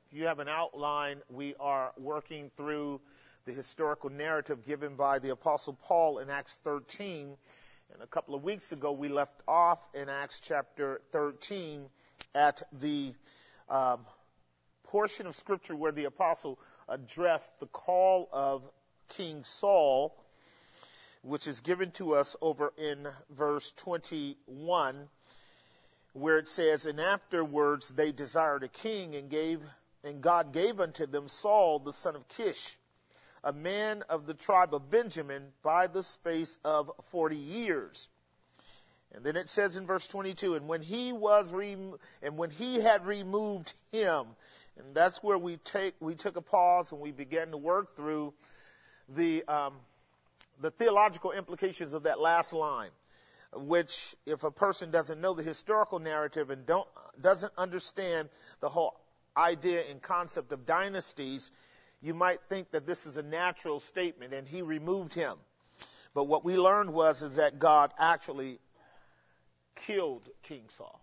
If you have an outline, we are working through the historical narrative given by the Apostle Paul in Acts 13. And a couple of weeks ago, we left off in Acts chapter 13 at the portion of Scripture where the Apostle addressed the call of King Saul, which is given to us over in verse 21, where it says, "And afterwards they desired a king, and God gave unto them Saul the son of Kish, a man of the tribe of Benjamin, by the space of 40 years." And then it says in verse 22, "And when he had removed him," and that's where we took a pause and we began to work through the theological implications of that last line, which, if a person doesn't know the historical narrative and doesn't understand the whole idea and concept of dynasties, you might think that this is a natural statement, and he removed him. But what we learned is that God actually killed King Saul.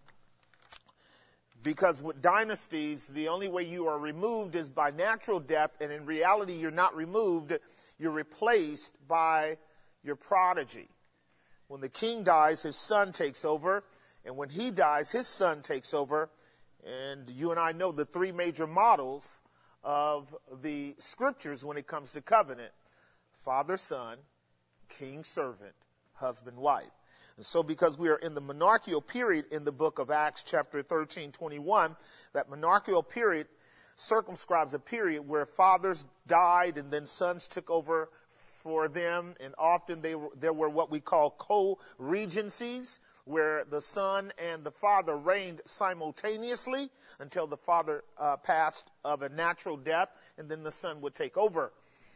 Because with dynasties, the only way you are removed is by natural death, and in reality, you're not removed, you're replaced by your prodigy. When the king dies, his son takes over, and when he dies, his son takes over. And you and I know the three major models of the Scriptures when it comes to covenant: father, son, king, servant, husband, wife. And so because we are in the monarchical period in the book of Acts chapter 13:21, that monarchical period circumscribes a period where fathers died and then sons took over for them, and often there were what we call co-regencies, where the son and the father reigned simultaneously until the father passed of a natural death, and then the son would take over.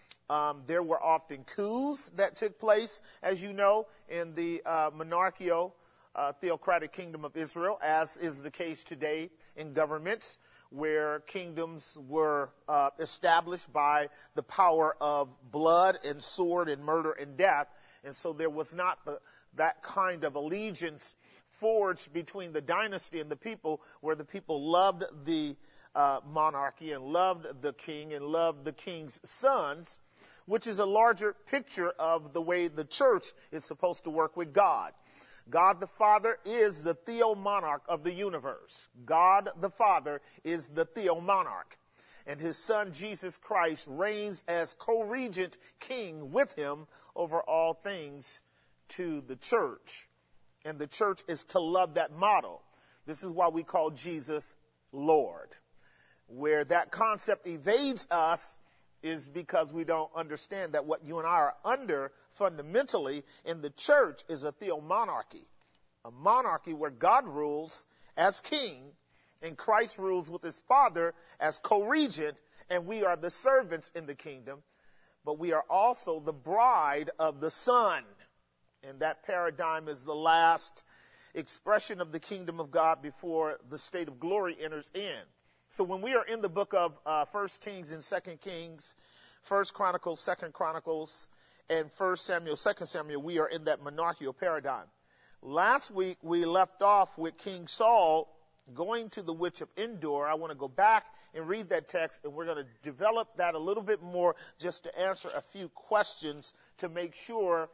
There were often coups that took place, as you know, in the monarchical theocratic kingdom of Israel, as is the case today in governments, where kingdoms were established by the power of blood and sword and murder and death. And so there was not that kind of allegiance forged between the dynasty and the people, where the people loved the monarchy and loved the king and loved the king's sons, which is a larger picture of the way the church is supposed to work with God. God the Father is the theomonarch of the universe. God the Father is the theomonarch. And his son Jesus Christ reigns as co-regent king with him over all things to the church. And the church is to love that model. This is why we call Jesus Lord. Where that concept evades us is because we don't understand that what you and I are under fundamentally in the church is a theomonarchy. A monarchy where God rules as king and Christ rules with his Father as co-regent, and we are the servants in the kingdom, but we are also the bride of the Son. And that paradigm is the last expression of the kingdom of God before the state of glory enters in. So when we are in the book of 1 Kings and 2 Kings, 1 Chronicles, 2 Chronicles, and 1 Samuel, 2 Samuel, we are in that monarchical paradigm. Last week, we left off with King Saul going to the witch of Endor. I want to go back and read that text, and we're going to develop that a little bit more just to answer a few questions to make sure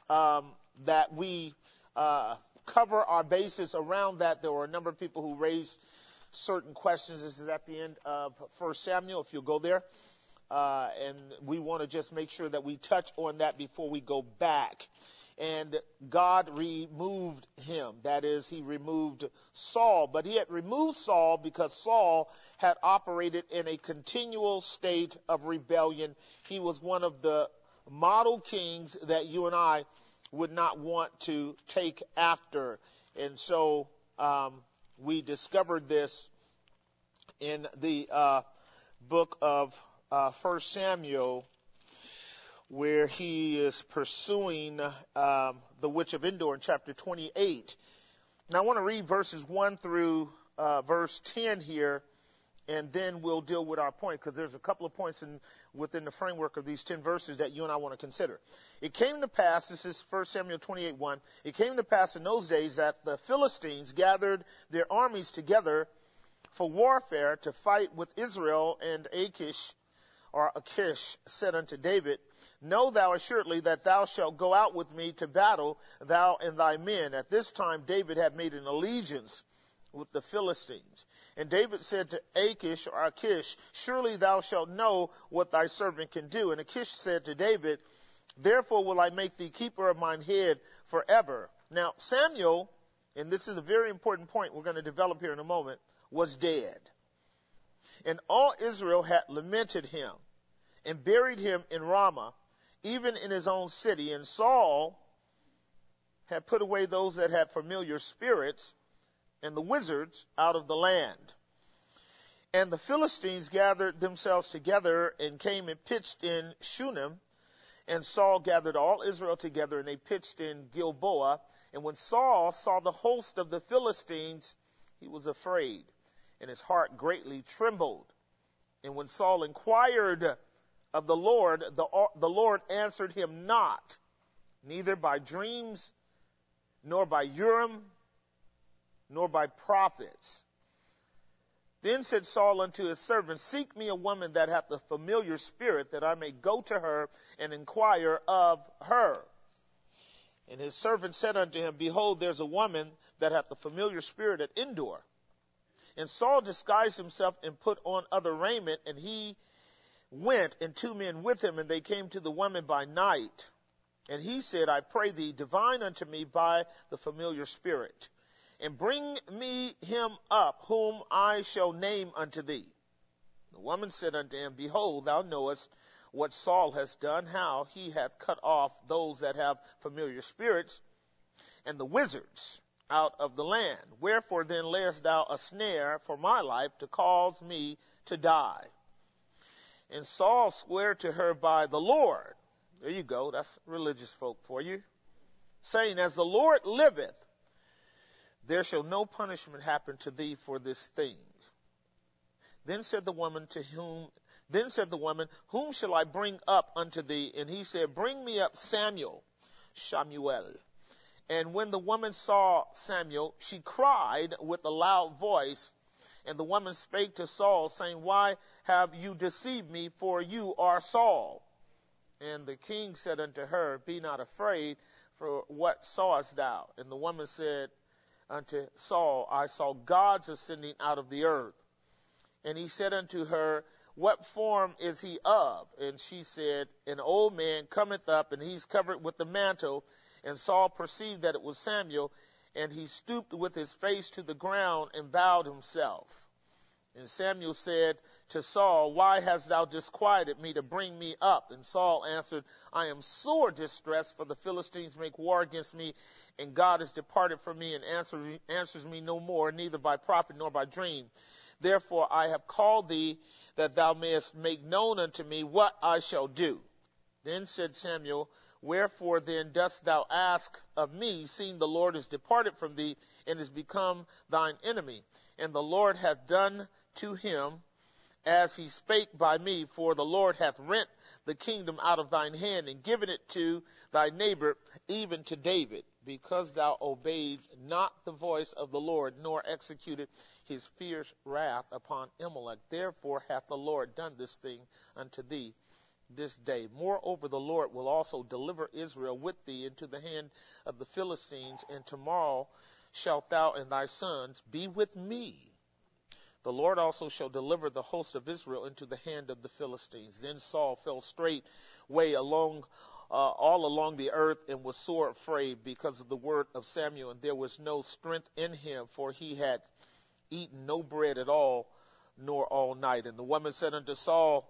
that we cover our bases around that. There were a number of people who raised certain questions. This is at the end of 1 Samuel, if you'll go there. And we want to just make sure that we touch on that before we go back. And God removed him. That is, he removed Saul. But he had removed Saul because Saul had operated in a continual state of rebellion. He was one of the model kings that you and I would not want to take after. And so we discovered this in the book of 1 Samuel, where he is pursuing the witch of Endor in chapter 28. Now I want to read verses 1 through verse 10 here, and then we'll deal with our point, because there's a couple of points within the framework of these 10 verses that you and I want to consider. It came to pass, this is 1 Samuel 28:1, it came to pass in those days that the Philistines gathered their armies together for warfare to fight with Israel. And Achish said unto David, Know thou assuredly that thou shalt go out with me to battle, thou and thy men. At this time David had made an allegiance with the Philistines. And David said to Achish, Surely thou shalt know what thy servant can do. And Achish said to David, Therefore will I make thee keeper of mine head forever. Now Samuel, and this is a very important point we're going to develop here in a moment, was dead. And all Israel had lamented him and buried him in Ramah, even in his own city. And Saul had put away those that had familiar spirits and the wizards out of the land. And the Philistines gathered themselves together and came and pitched in Shunem. And Saul gathered all Israel together, and they pitched in Gilboa. And when Saul saw the host of the Philistines, he was afraid, and his heart greatly trembled. And when Saul inquired of the Lord answered him not, neither by dreams, nor by Urim, nor by prophets. Then said Saul unto his servant, Seek me a woman that hath a familiar spirit, that I may go to her and inquire of her. And his servant said unto him, Behold, there's a woman that hath a familiar spirit at Endor. And Saul disguised himself and put on other raiment, and he went, and 2 men with him, and they came to the woman by night. And he said, I pray thee, divine unto me by the familiar spirit, and bring me him up, whom I shall name unto thee. The woman said unto him, Behold, thou knowest what Saul has done, how he hath cut off those that have familiar spirits, and the wizards out of the land. Wherefore then layest thou a snare for my life, to cause me to die? And Saul sware to her by the Lord. There you go, that's religious folk for you. Saying, As the Lord liveth, there shall no punishment happen to thee for this thing. Then said the woman, Whom shall I bring up unto thee? And he said, Bring me up Samuel. And when the woman saw Samuel, she cried with a loud voice. And the woman spake to Saul, saying, Why have you deceived me? For you are Saul. And the king said unto her, Be not afraid, for what sawest thou? And the woman said unto Saul, I saw gods ascending out of the earth. And he said unto her, What form is he of? And she said, An old man cometh up, and he's covered with the mantle. And Saul perceived that it was Samuel, and he stooped with his face to the ground and bowed himself. And Samuel said to Saul, Why hast thou disquieted me to bring me up? And Saul answered, I am sore distressed, for the Philistines make war against me, and God is departed from me and answers me no more, neither by prophet nor by dream. Therefore I have called thee, that thou mayest make known unto me what I shall do. Then said Samuel, Wherefore then dost thou ask of me, seeing the Lord is departed from thee, and is become thine enemy? And the Lord hath done to him as he spake by me, for the Lord hath rent the kingdom out of thine hand, and given it to thy neighbor, even to David, because thou obeyed not the voice of the Lord, nor executed his fierce wrath upon Amalek. Therefore hath the Lord done this thing unto thee this day. Moreover, the Lord will also deliver Israel with thee into the hand of the Philistines, and tomorrow shalt thou and thy sons be with me. The Lord also shall deliver the host of Israel into the hand of the Philistines. Then Saul fell straightway all along the earth, and was sore afraid because of the word of Samuel, and there was no strength in him, for he had eaten no bread at all, nor all night. And the woman said unto Saul,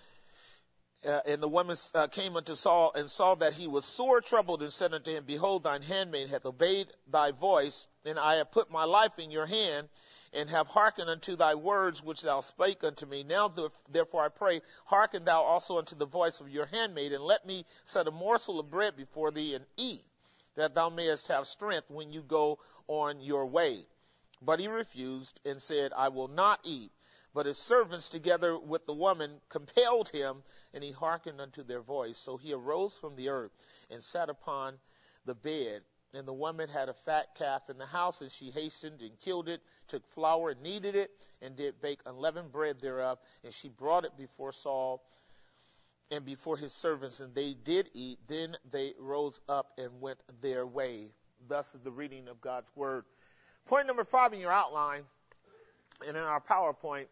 came unto Saul and saw that he was sore troubled, and said unto him, Behold, thine handmaid hath obeyed thy voice, and I have put my life in your hand, and have hearkened unto thy words which thou spake unto me. Now therefore I pray, hearken thou also unto the voice of your handmaid, and let me set a morsel of bread before thee, and eat, that thou mayest have strength when you go on your way. But he refused, and said, I will not eat. But his servants together with the woman compelled him, and he hearkened unto their voice. So he arose from the earth, and sat upon the bed, And the woman had a fat calf in the house, and she hastened and killed it, took flour and kneaded it, and did bake unleavened bread thereof. And she brought it before Saul and before his servants, and they did eat. Then they rose up and went their way. Thus is the reading of God's word. Point number 5 in your outline, and in our PowerPoint,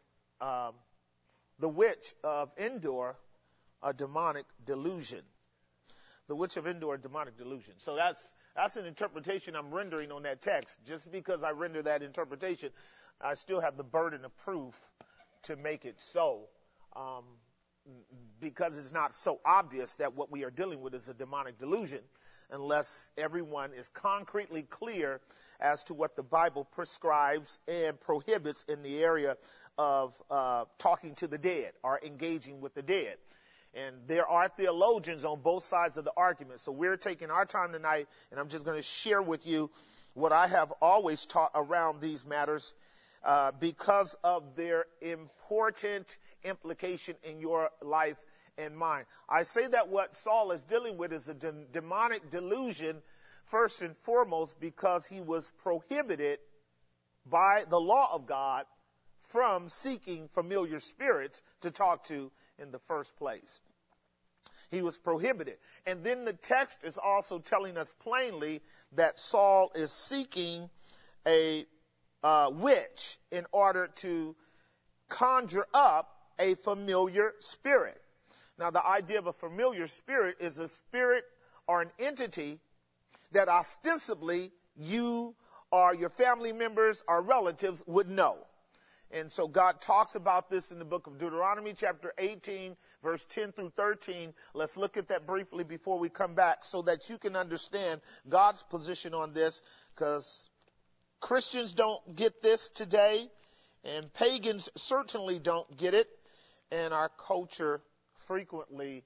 the witch of Endor, a demonic delusion. The witch of Endor, a demonic delusion. So that's an interpretation I'm rendering on that text. Just because I render that interpretation, I still have the burden of proof to make it so. Because it's not so obvious that what we are dealing with is a demonic delusion, unless everyone is concretely clear as to what the Bible prescribes and prohibits in the area of talking to the dead or engaging with the dead. And there are theologians on both sides of the argument. So we're taking our time tonight, and I'm just going to share with you what I have always taught around these matters because of their important implication in your life and mine. I say that what Saul is dealing with is a demonic delusion, first and foremost, because he was prohibited by the law of God from seeking familiar spirits to talk to in the first place. He was prohibited. And then the text is also telling us plainly that Saul is seeking a witch in order to conjure up a familiar spirit. Now, the idea of a familiar spirit is a spirit or an entity that ostensibly you or your family members or relatives would know. And so God talks about this in the book of Deuteronomy, chapter 18, verse 10 through 13. Let's look at that briefly before we come back so that you can understand God's position on this, because Christians don't get this today, and pagans certainly don't get it, and our culture frequently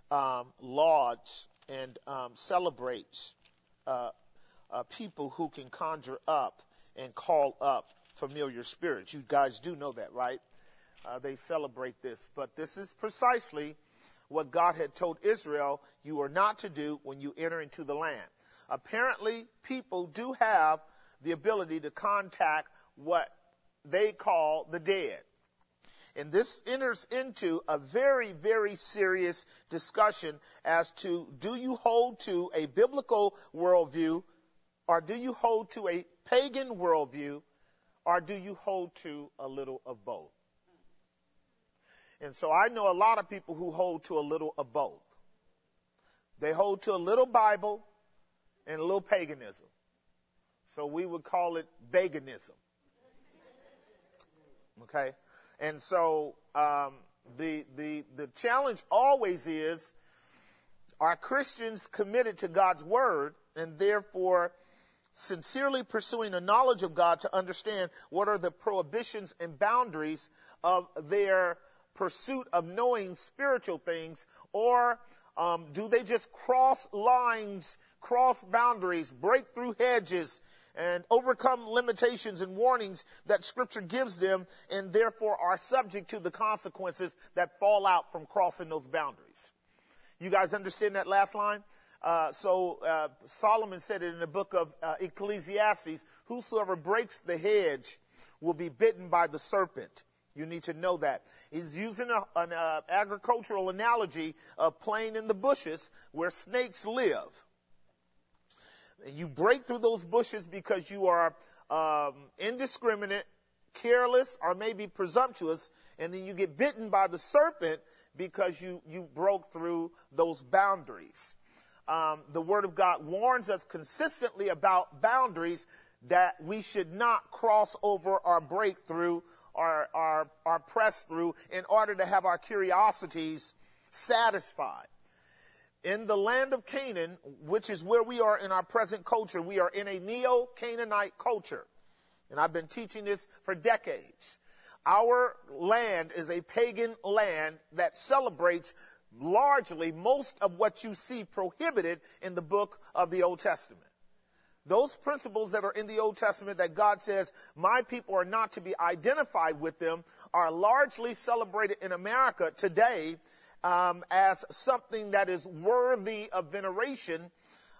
lauds and celebrates people who can conjure up and call up familiar spirits. You guys do know that, right? They celebrate this. But this is precisely what God had told Israel you are not to do when you enter into the land. Apparently, people do have the ability to contact what they call the dead. And this enters into a very, very serious discussion as to, do you hold to a biblical worldview, or do you hold to a pagan worldview, or do you hold to a little of both? And so I know a lot of people who hold to a little of both. They hold to a little Bible and a little paganism. So we would call it paganism. Okay? And so the challenge always is, are Christians committed to God's word and therefore sincerely pursuing a knowledge of God to understand what are the prohibitions and boundaries of their pursuit of knowing spiritual things, or do they just cross lines, cross boundaries, break through hedges, and overcome limitations and warnings that Scripture gives them, and therefore are subject to the consequences that fall out from crossing those boundaries? You guys understand that last line? So Solomon said it in the book of Ecclesiastes, whosoever breaks the hedge will be bitten by the serpent. You need to know that. He's using an agricultural analogy of playing in the bushes where snakes live. You break through those bushes because you are indiscriminate, careless, or maybe presumptuous, and then you get bitten by the serpent because you broke through those boundaries. The Word of God warns us consistently about boundaries that we should not cross over or break through or press through in order to have our curiosities satisfied. In the land of Canaan, which is where we are in our present culture, we are in a neo-Canaanite culture. And I've been teaching this for decades. Our land is a pagan land that celebrates largely most of what you see prohibited in the book of the Old Testament. Those principles that are in the Old Testament that God says, my people are not to be identified with them, are largely celebrated in America today as something that is worthy of veneration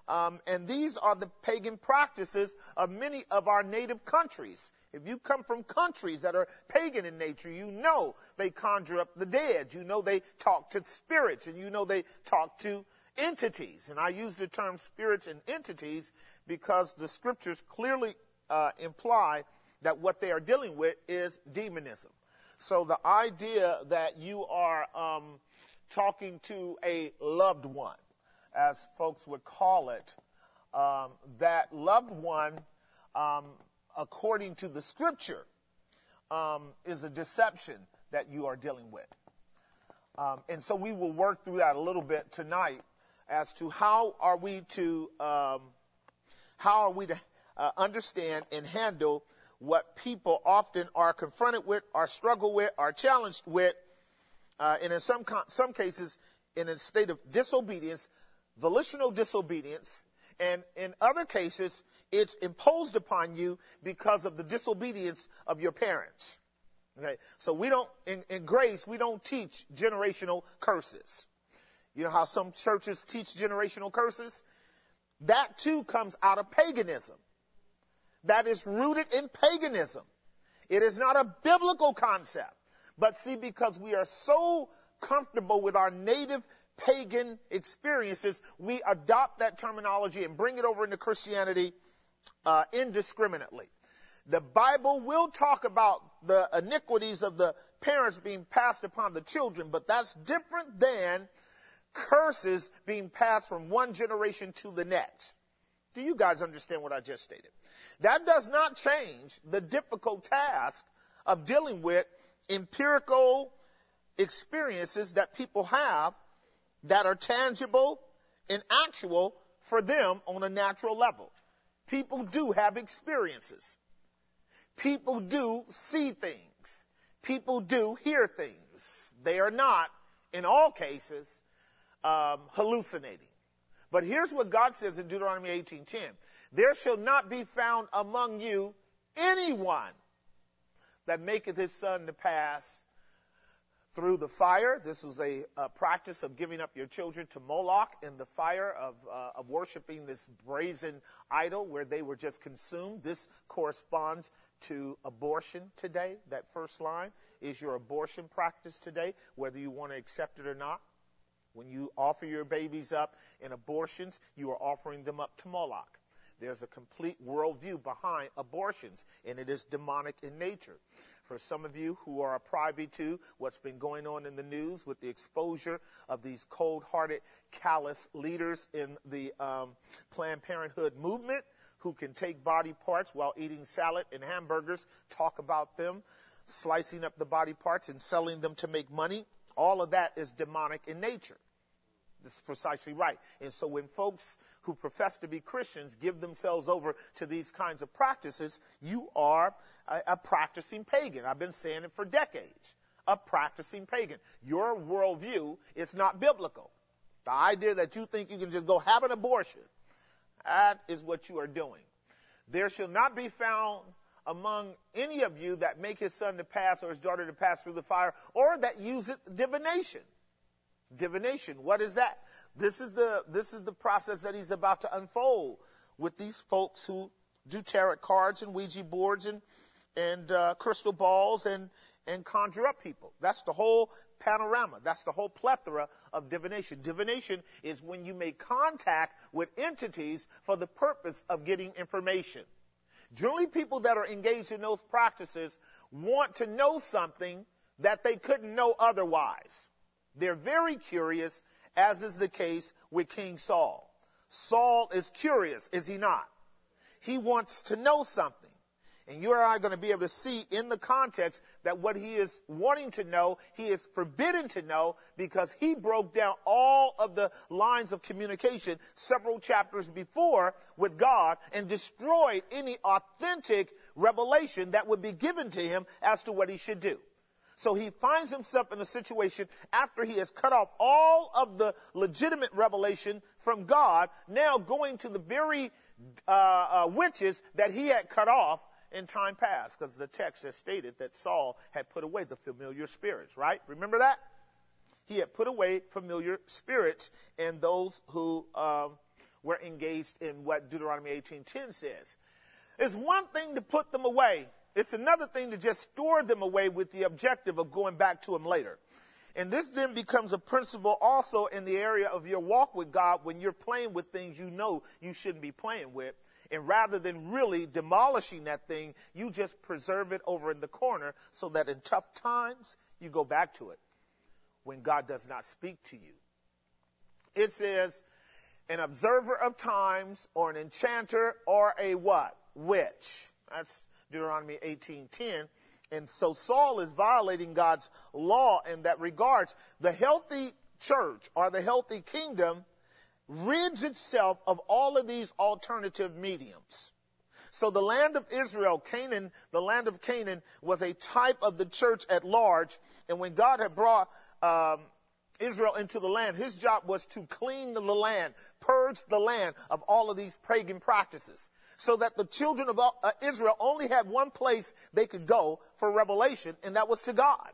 And these are the pagan practices of many of our native countries. If you come from countries that are pagan in nature, you know they conjure up the dead. You know they talk to spirits, and you know they talk to entities. And I use the term spirits and entities because the scriptures clearly imply that what they are dealing with is demonism. So the idea that you are talking to a loved one, as folks would call it, that loved one, according to the scripture, is a deception that you are dealing with. And so we will work through that a little bit tonight as to how are we to understand and handle what people often are confronted with, are struggle with, are challenged with, and in some cases in a state of disobedience, volitional disobedience, and in other cases it's imposed upon you because of the disobedience of your parents. Okay, so we don't, in grace, we don't teach generational curses. You know how some churches teach generational curses? That too comes out of paganism. That is rooted in paganism. It is not a biblical concept. But see, because we are so comfortable with our native pagan experiences, we adopt that terminology and bring it over into Christianity indiscriminately. The Bible will talk about the iniquities of the parents being passed upon the children, but that's different than curses being passed from one generation to the next. Do you guys understand what I just stated? That does not change the difficult task of dealing with empirical experiences that people have that are tangible and actual for them on a natural level. People do have experiences. People do see things. People do hear things. They are not, in all cases, hallucinating. But here's what God says in Deuteronomy 18:10. There shall not be found among you anyone that maketh his son to pass through the fire. This was a practice of giving up your children to Moloch in the fire of worshiping this brazen idol where they were just consumed. This corresponds to abortion today. That first line is your abortion practice today, whether you want to accept it or not. When you offer your babies up in abortions, you are offering them up to Moloch. There's a complete worldview behind abortions, and it is demonic in nature. For some of you who are privy to what's been going on in the news with the exposure of these cold-hearted, callous leaders in the Planned Parenthood movement who can take body parts while eating salad and hamburgers, talk about them, slicing up the body parts and selling them to make money, all of that is demonic in nature. This is precisely right. And so when folks who profess to be Christians give themselves over to these kinds of practices, you are a practicing pagan. I've been saying it for decades. A practicing pagan. Your worldview is not biblical. The idea that you think you can just go have an abortion, that is what you are doing. There shall not be found among any of you that make his son to pass or his daughter to pass through the fire, or that useth divination. Divination, what is that? This is the process that he's about to unfold with these folks who do tarot cards and Ouija boards and crystal balls and conjure up people. That's the whole panorama. That's the whole plethora of divination. Divination is when you make contact with entities for the purpose of getting information. Generally, people that are engaged in those practices want to know something that they couldn't know otherwise. They're very curious, as is the case with King Saul. Saul is curious, is he not? He wants to know something. And you and I are going to be able to see in the context that what he is wanting to know, he is forbidden to know because he broke down all of the lines of communication several chapters before with God and destroyed any authentic revelation that would be given to him as to what he should do. So he finds himself in a situation after he has cut off all of the legitimate revelation from God, now going to the very witches that he had cut off in time past, because the text has stated that Saul had put away the familiar spirits, right? Remember that? He had put away familiar spirits and those who we're engaged in what Deuteronomy 18:10 says. It's one thing to put them away. It's another thing to just store them away with the objective of going back to them later. And this then becomes a principle also in the area of your walk with God when you're playing with things you know you shouldn't be playing with. And rather than really demolishing that thing, you just preserve it over in the corner so that in tough times, you go back to it when God does not speak to you. It says, an observer of times or an enchanter or a what? Witch. That's Deuteronomy 18:10. And so Saul is violating God's law in that regard. The healthy church or the healthy kingdom rids itself of all of these alternative mediums. So the land of Israel, Canaan, the land of Canaan was a type of the church at large. And when God had brought Israel into the land, his job was to clean the land, purge the land of all of these pagan practices, so that the children of Israel only had one place they could go for revelation, and that was to God.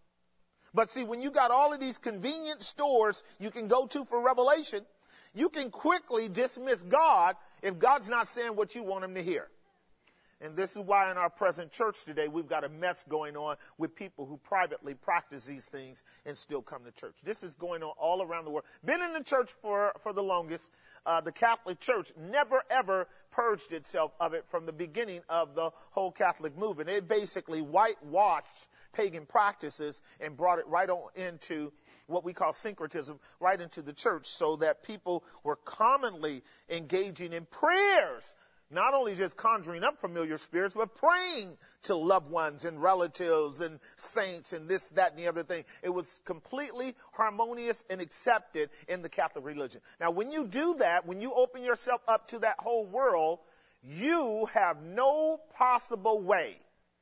But see, when you got all of these convenient stores you can go to for revelation, you can quickly dismiss God if God's not saying what you want him to hear. And this is why in our present church today, we've got a mess going on with people who privately practice these things and still come to church. This is going on all around the world. Been in the church for the longest. The Catholic Church never, ever purged itself of it from the beginning of the whole Catholic movement. It basically whitewashed pagan practices and brought it right on into what we call syncretism, right into the church, so that people were commonly engaging in prayers, not only just conjuring up familiar spirits, but praying to loved ones and relatives and saints and this, that, and the other thing. It was completely harmonious and accepted in the Catholic religion. Now, when you do that, when you open yourself up to that whole world, you have no possible way,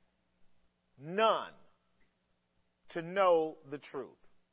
none, to know the truth.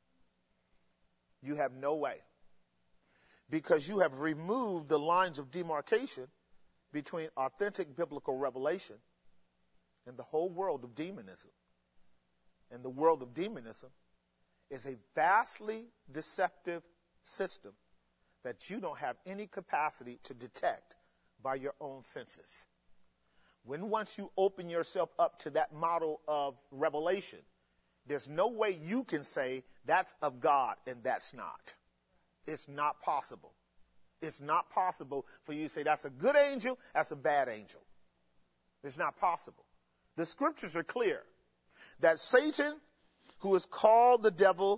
You have no way. Because you have removed the lines of demarcation between authentic biblical revelation and the whole world of demonism. And the world of demonism is a vastly deceptive system that you don't have any capacity to detect by your own senses. When once you open yourself up to that model of revelation, there's no way you can say that's of God and that's not. It's not possible. It's not possible for you to say that's a good angel, that's a bad angel. It's not possible. The scriptures are clear that Satan, who is called the devil,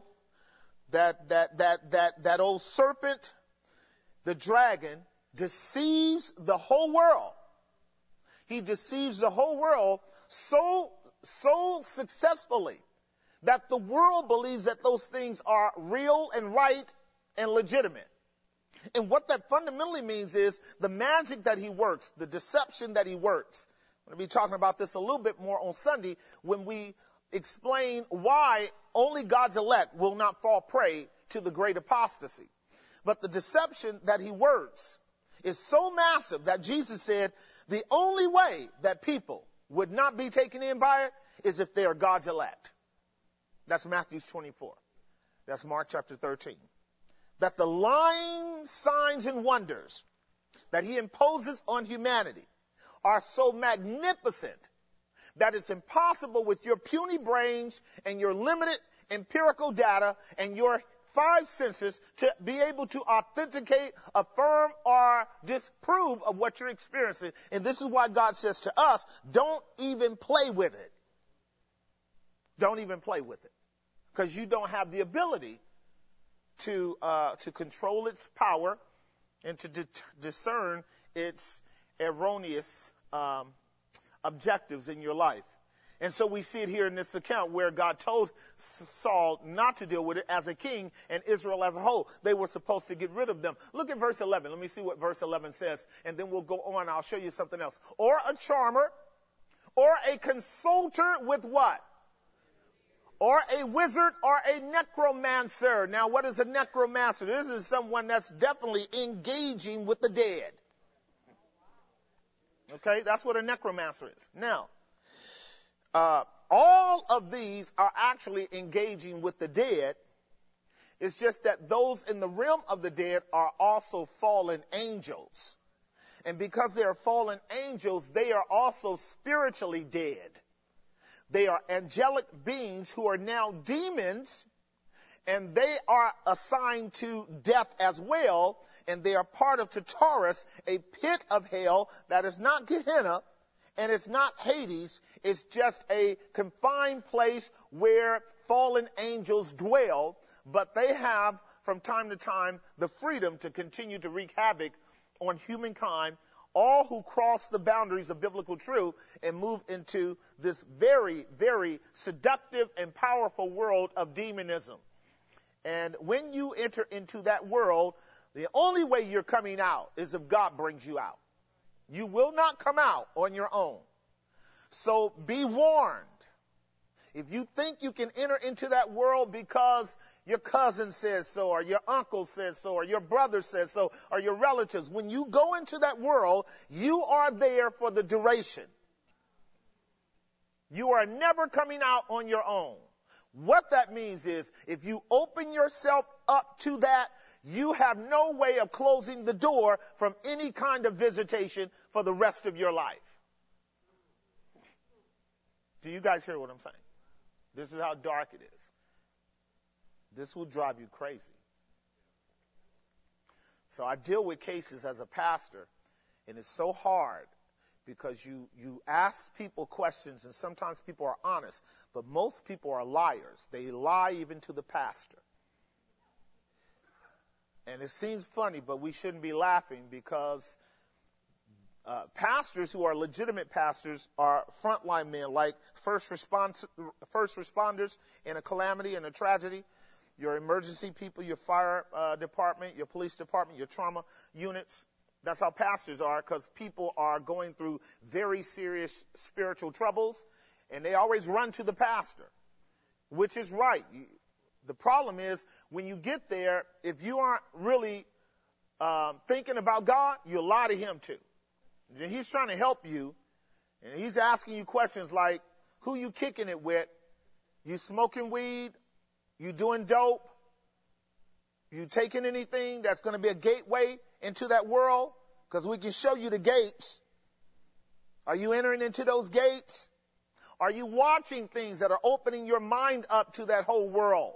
that old serpent, the dragon, deceives the whole world. He deceives the whole world so successfully that the world believes that those things are real and right and legitimate. And what that fundamentally means is the magic that he works, the deception that he works. I'm going to be talking about this a little bit more on Sunday when we explain why only God's elect will not fall prey to the great apostasy. But the deception that he works is so massive that Jesus said the only way that people would not be taken in by it is if they are God's elect. That's Matthew 24. That's Mark chapter 13. That the lying signs and wonders that he imposes on humanity are so magnificent that it's impossible with your puny brains and your limited empirical data and your five senses to be able to authenticate, affirm, or disprove of what you're experiencing. And this is why God says to us, don't even play with it. Don't even play with it. Because you don't have the ability to control its power and to discern its erroneous objectives in your life. And so we see it here in this account where God told Saul not to deal with it as a king and Israel as a whole. They were supposed to get rid of them. Look at verse 11. Let me see what verse 11 says, and then we'll go on. I'll show you something else. Or a charmer, or a consulter with what? Or a wizard or a necromancer. Now, what is a necromancer? This is someone that's definitely engaging with the dead. Okay, that's what a necromancer is. Now, all of these are actually engaging with the dead It's just that those in the realm of the dead are also fallen angels. And because they are fallen angels, they are also spiritually dead. They are angelic beings who are now demons, and they are assigned to death as well, and they are part of Tartarus, a pit of hell that is not Gehenna, and it's not Hades. It's just a confined place where fallen angels dwell, but they have, from time to time, the freedom to continue to wreak havoc on humankind, all who cross the boundaries of biblical truth and move into this very, very seductive and powerful world of demonism. And when you enter into that world, the only way you're coming out is if God brings you out. You will not come out on your own. So be warned. If you think you can enter into that world because your cousin says so, or your uncle says so, or your brother says so, or your relatives, when you go into that world, you are there for the duration. You are never coming out on your own. What that means is, if you open yourself up to that, you have no way of closing the door from any kind of visitation for the rest of your life. Do you guys hear what I'm saying? This is how dark it is. This will drive you crazy. So I deal with cases as a pastor, and it's so hard because you ask people questions, and sometimes people are honest, but most people are liars. They lie even to the pastor. And it seems funny, but we shouldn't be laughing because pastors who are legitimate pastors are frontline men, like first responders in a calamity and a tragedy, your emergency people, your fire department, your police department, your trauma units. That's how pastors are, because people are going through very serious spiritual troubles, and they always run to the pastor, which is right. The problem is, when you get there, if you aren't really thinking about God, you'll lie to him too. And he's trying to help you, and he's asking you questions like, who you kicking it with? You smoking weed? You doing dope? You taking anything that's going to be a gateway into that world? Because we can show you the gates. Are you entering into those gates? Are you watching things that are opening your mind up to that whole world?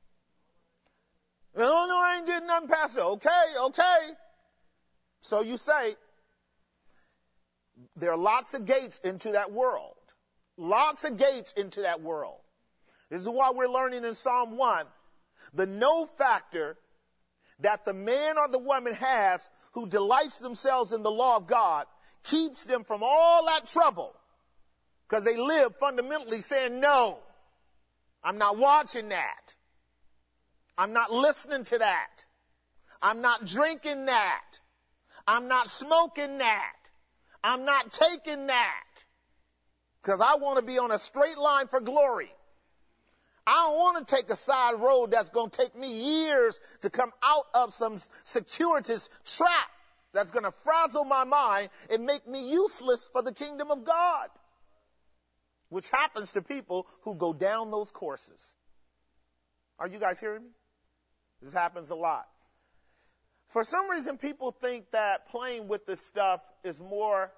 No, I ain't did nothing, Pastor. Okay. So you say, there are lots of gates into that world. Lots of gates into that world. This is why we're learning in Psalm 1, the no factor that the man or the woman has who delights themselves in the law of God keeps them from all that trouble, because they live fundamentally saying, no, I'm not watching that. I'm not listening to that. I'm not drinking that. I'm not smoking that. I'm not taking that, because I want to be on a straight line for glory. I don't want to take a side road that's going to take me years to come out of some circuitous trap that's going to frazzle my mind and make me useless for the kingdom of God, which happens to people who go down those courses. Are you guys hearing me? This happens a lot. For some reason, people think that playing with this stuff is more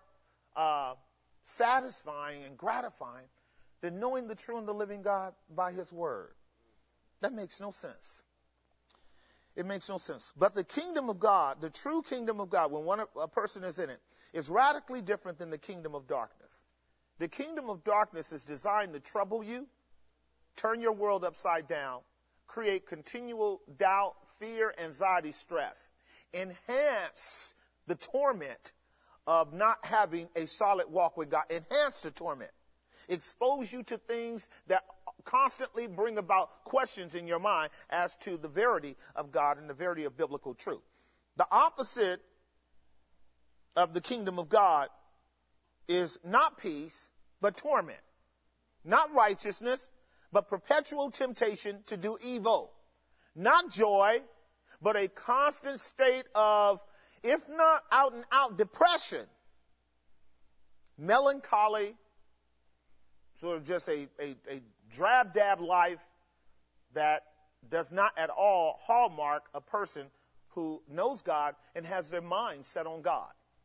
satisfying and gratifying than knowing the true and the living God by his word. That makes no sense. It makes no sense. But the kingdom of God, the true kingdom of God, when a person is in it, is radically different than the kingdom of darkness. The kingdom of darkness is designed to trouble you, turn your world upside down, create continual doubt, fear, anxiety, stress, enhance the torment of not having a solid walk with God, enhance the torment, expose you to things that constantly bring about questions in your mind as to the verity of God and the verity of biblical truth. The opposite of the kingdom of God is not peace, but torment. Not righteousness, but perpetual temptation to do evil. Not joy, but a constant state of, if not out and out, depression, melancholy, sort of just a drab-dab life that does not at all hallmark a person who knows God and has their mind set on God.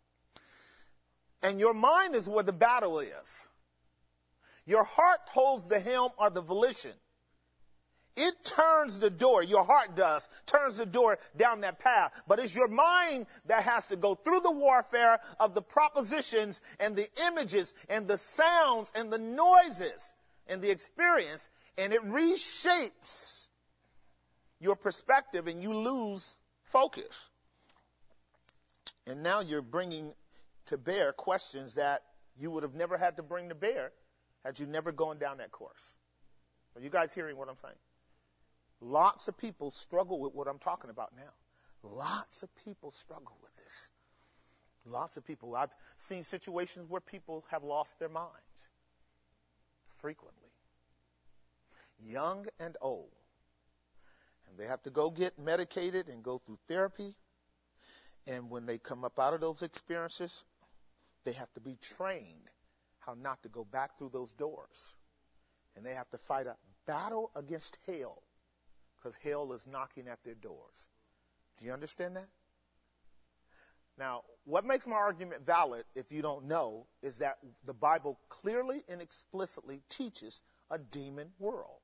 And your mind is where the battle is. Your heart holds the helm or the volition. It turns the door, your heart does, turns the door down that path. But it's your mind that has to go through the warfare of the propositions and the images and the sounds and the noises and the experience, and it reshapes your perspective and you lose focus. And now you're bringing to bear questions that you would have never had to bring to bear had you never gone down that course. Are you guys hearing what I'm saying? Lots of people struggle with what I'm talking about now. Lots of people struggle with this. Lots of people. I've seen situations where people have lost their minds frequently, young and old. And they have to go get medicated and go through therapy. And when they come up out of those experiences, they have to be trained how not to go back through those doors. And they have to fight a battle against hell, because hell is knocking at their doors. Do you understand that? Now, what makes my argument valid, if you don't know, is that the Bible clearly and explicitly teaches a demon world.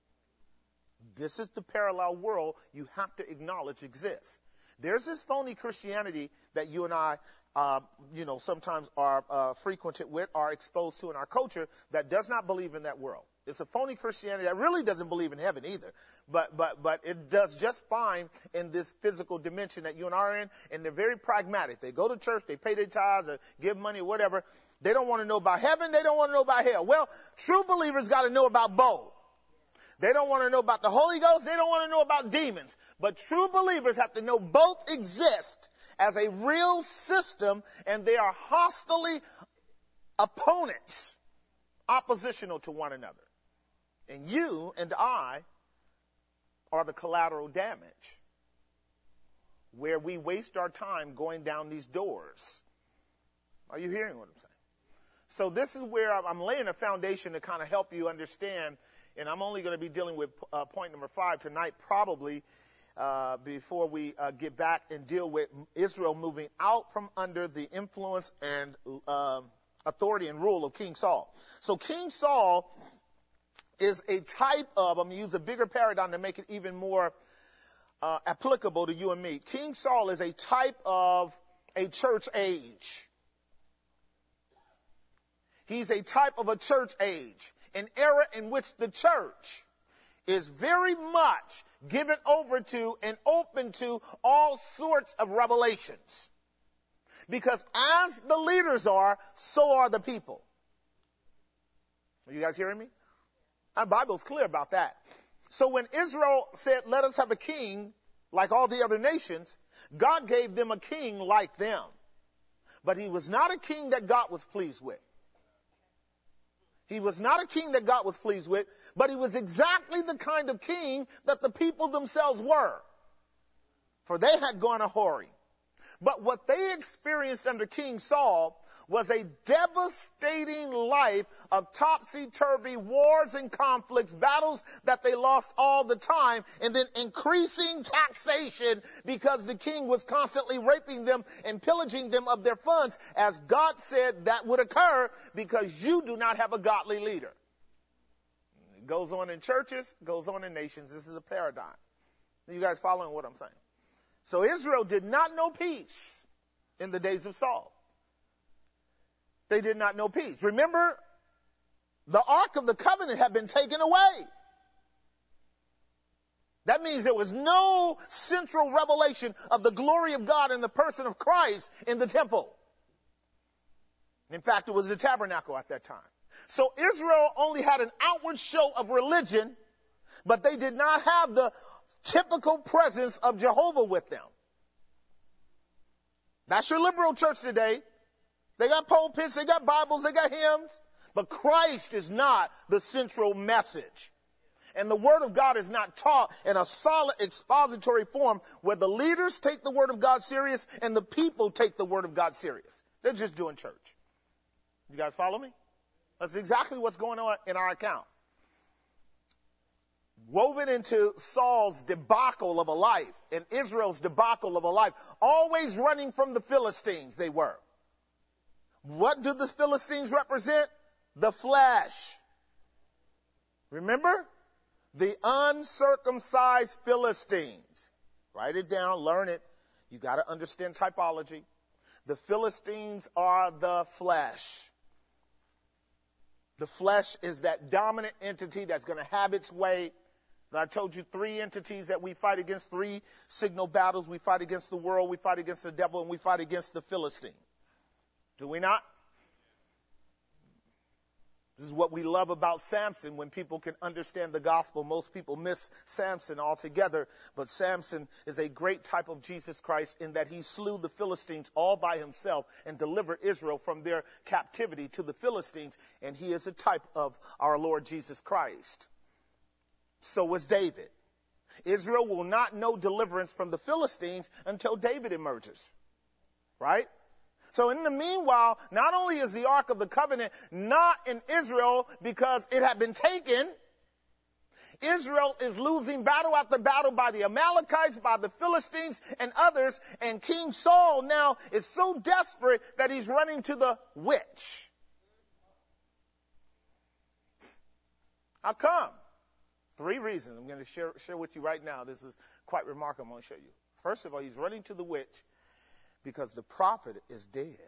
This is the parallel world you have to acknowledge exists. There's this phony Christianity that you and I, sometimes are frequented with, are exposed to in our culture, that does not believe in that world. It's a phony Christianity that really doesn't believe in heaven either. But it does just fine in this physical dimension that you and I are in, and they're very pragmatic. They go to church, they pay their tithes, or give money, or whatever. They don't want to know about heaven, they don't want to know about hell. Well, true believers got to know about both. They don't want to know about the Holy Ghost, they don't want to know about demons. But true believers have to know both exist as a real system, and they are hostily opponents, oppositional to one another. And you and I are the collateral damage, where we waste our time going down these doors. Are you hearing what I'm saying? So this is where I'm laying a foundation to kind of help you understand, and I'm only going to be dealing with point number 5 tonight, probably, before we get back and deal with Israel moving out from under the influence and authority and rule of King Saul. So King Saul is a type of, I'm going to use a bigger paradigm to make it even more applicable to you and me. King Saul is a type of a church age. He's a type of a church age, an era in which the church is very much given over to and open to all sorts of revelations. Because as the leaders are, so are the people. Are you guys hearing me? Our Bible's clear about that. So when Israel said, let us have a king like all the other nations, God gave them a king like them. But he was not a king that God was pleased with. He was not a king that God was pleased with, but he was exactly the kind of king that the people themselves were. For they had gone a-whoring. But what they experienced under King Saul was a devastating life of topsy-turvy wars and conflicts, battles that they lost all the time, and then increasing taxation because the king was constantly raping them and pillaging them of their funds, as God said that would occur because you do not have a godly leader. It goes on in churches, goes on in nations. This is a paradigm. Are you guys following what I'm saying? So Israel did not know peace in the days of Saul. They did not know peace. Remember, the Ark of the Covenant had been taken away. That means there was no central revelation of the glory of God in the person of Christ in the temple. In fact, it was the tabernacle at that time. So Israel only had an outward show of religion, but they did not have the typical presence of Jehovah with them. That's your liberal church today. They got pulpits, they got Bibles, they got hymns, but Christ is not the central message. And the Word of God is not taught in a solid expository form where the leaders take the Word of God serious and the people take the Word of God serious. They're just doing church. You guys follow me? That's exactly what's going on in our account. woven into Saul's debacle of a life and Israel's debacle of a life, always running from the Philistines they were. What do the Philistines represent? The flesh. Remember? The uncircumcised Philistines. Write it down, learn it. You got to understand typology. The Philistines are the flesh. The flesh is that dominant entity that's going to have its way. I told you 3 entities that we fight against, 3 signal battles. We fight against the world, we fight against the devil, and we fight against the Philistine. Do we not? This is what we love about Samson. When people can understand the gospel, most people miss Samson altogether. But Samson is a great type of Jesus Christ in that he slew the Philistines all by himself and delivered Israel from their captivity to the Philistines. And he is a type of our Lord Jesus Christ. So was David. Israel will not know deliverance from the Philistines until David emerges. Right? So in the meanwhile, not only is the Ark of the Covenant not in Israel because it had been taken, Israel is losing battle after battle by the Amalekites, by the Philistines, and others. And King Saul now is so desperate that he's running to the witch. How come? 3 reasons I'm going to share with you right now. This is quite remarkable. I'm going to show you. First of all, he's running to the witch because the prophet is dead.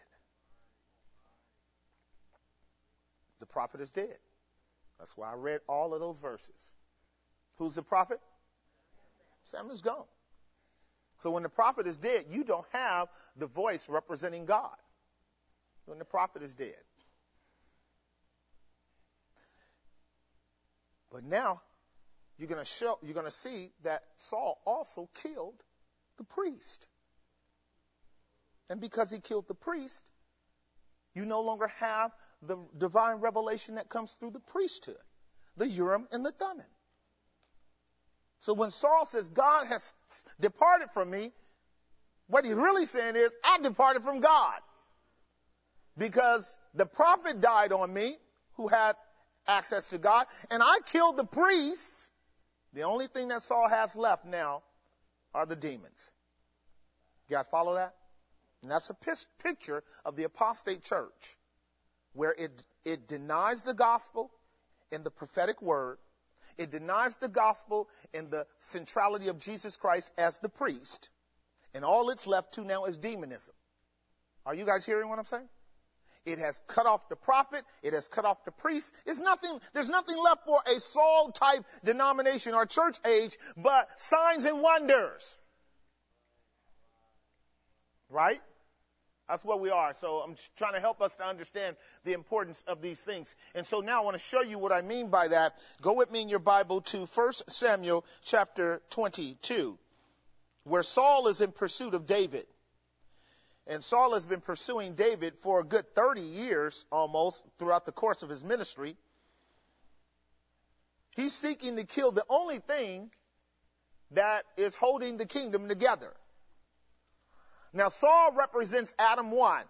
The prophet is dead. That's why I read all of those verses. Who's the prophet? Samuel's gone. So when the prophet is dead, you don't have the voice representing God. When the prophet is dead. But now you're going to see that Saul also killed the priest. And because he killed the priest, you no longer have the divine revelation that comes through the priesthood, the Urim and the Thummim. So when Saul says, God has departed from me, what he's really saying is, I departed from God. Because the prophet died on me, who had access to God, and I killed the priests. The only thing that Saul has left now are the demons. You guys follow that? And that's a picture of the apostate church, where it denies the gospel in the prophetic word. It denies the gospel in the centrality of Jesus Christ as the priest. And all it's left to now is demonism. Are you guys hearing what I'm saying? It has cut off the prophet. It has cut off the priest. There's nothing left for a Saul type denomination or church age but signs and wonders. Right? That's what we are. So I'm just trying to help us to understand the importance of these things. And so now I want to show you what I mean by that. Go with me in your Bible to 1 Samuel chapter 22, where Saul is in pursuit of David. And Saul has been pursuing David for a good 30 years almost throughout the course of his ministry. He's seeking to kill the only thing that is holding the kingdom together. Now, Saul represents Adam 1.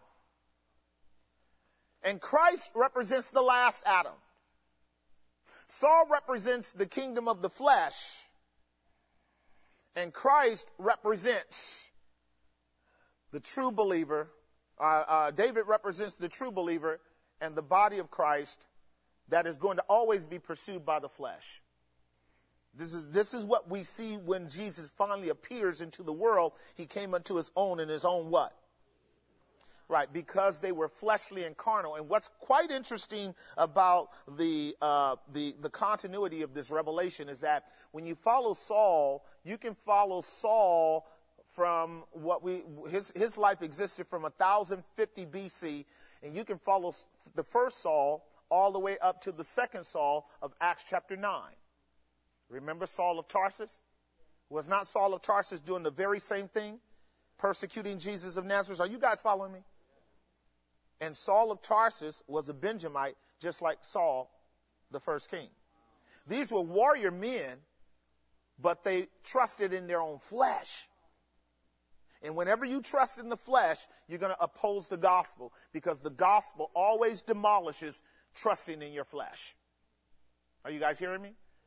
And Christ represents the last Adam. Saul represents the kingdom of the flesh. And Christ represents the true believer. David represents the true believer and the body of Christ that is going to always be pursued by the flesh. This is what we see when Jesus finally appears into the world. He came unto his own, and his own what? Right, because they were fleshly and carnal. And what's quite interesting about the continuity of this revelation is that when you follow Saul, you can follow Saul from his life existed from 1050 BC, and you can follow the first Saul all the way up to the second Saul of Acts chapter 9. Remember Saul of Tarsus? Was not Saul of Tarsus doing the very same thing? Persecuting Jesus of Nazareth? Are you guys following me? And Saul of Tarsus was a Benjamite, just like Saul, the first king. These were warrior men, but they trusted in their own flesh. And whenever you trust in the flesh, you're going to oppose the gospel, because the gospel always demolishes trusting in your flesh. Are you guys hearing me?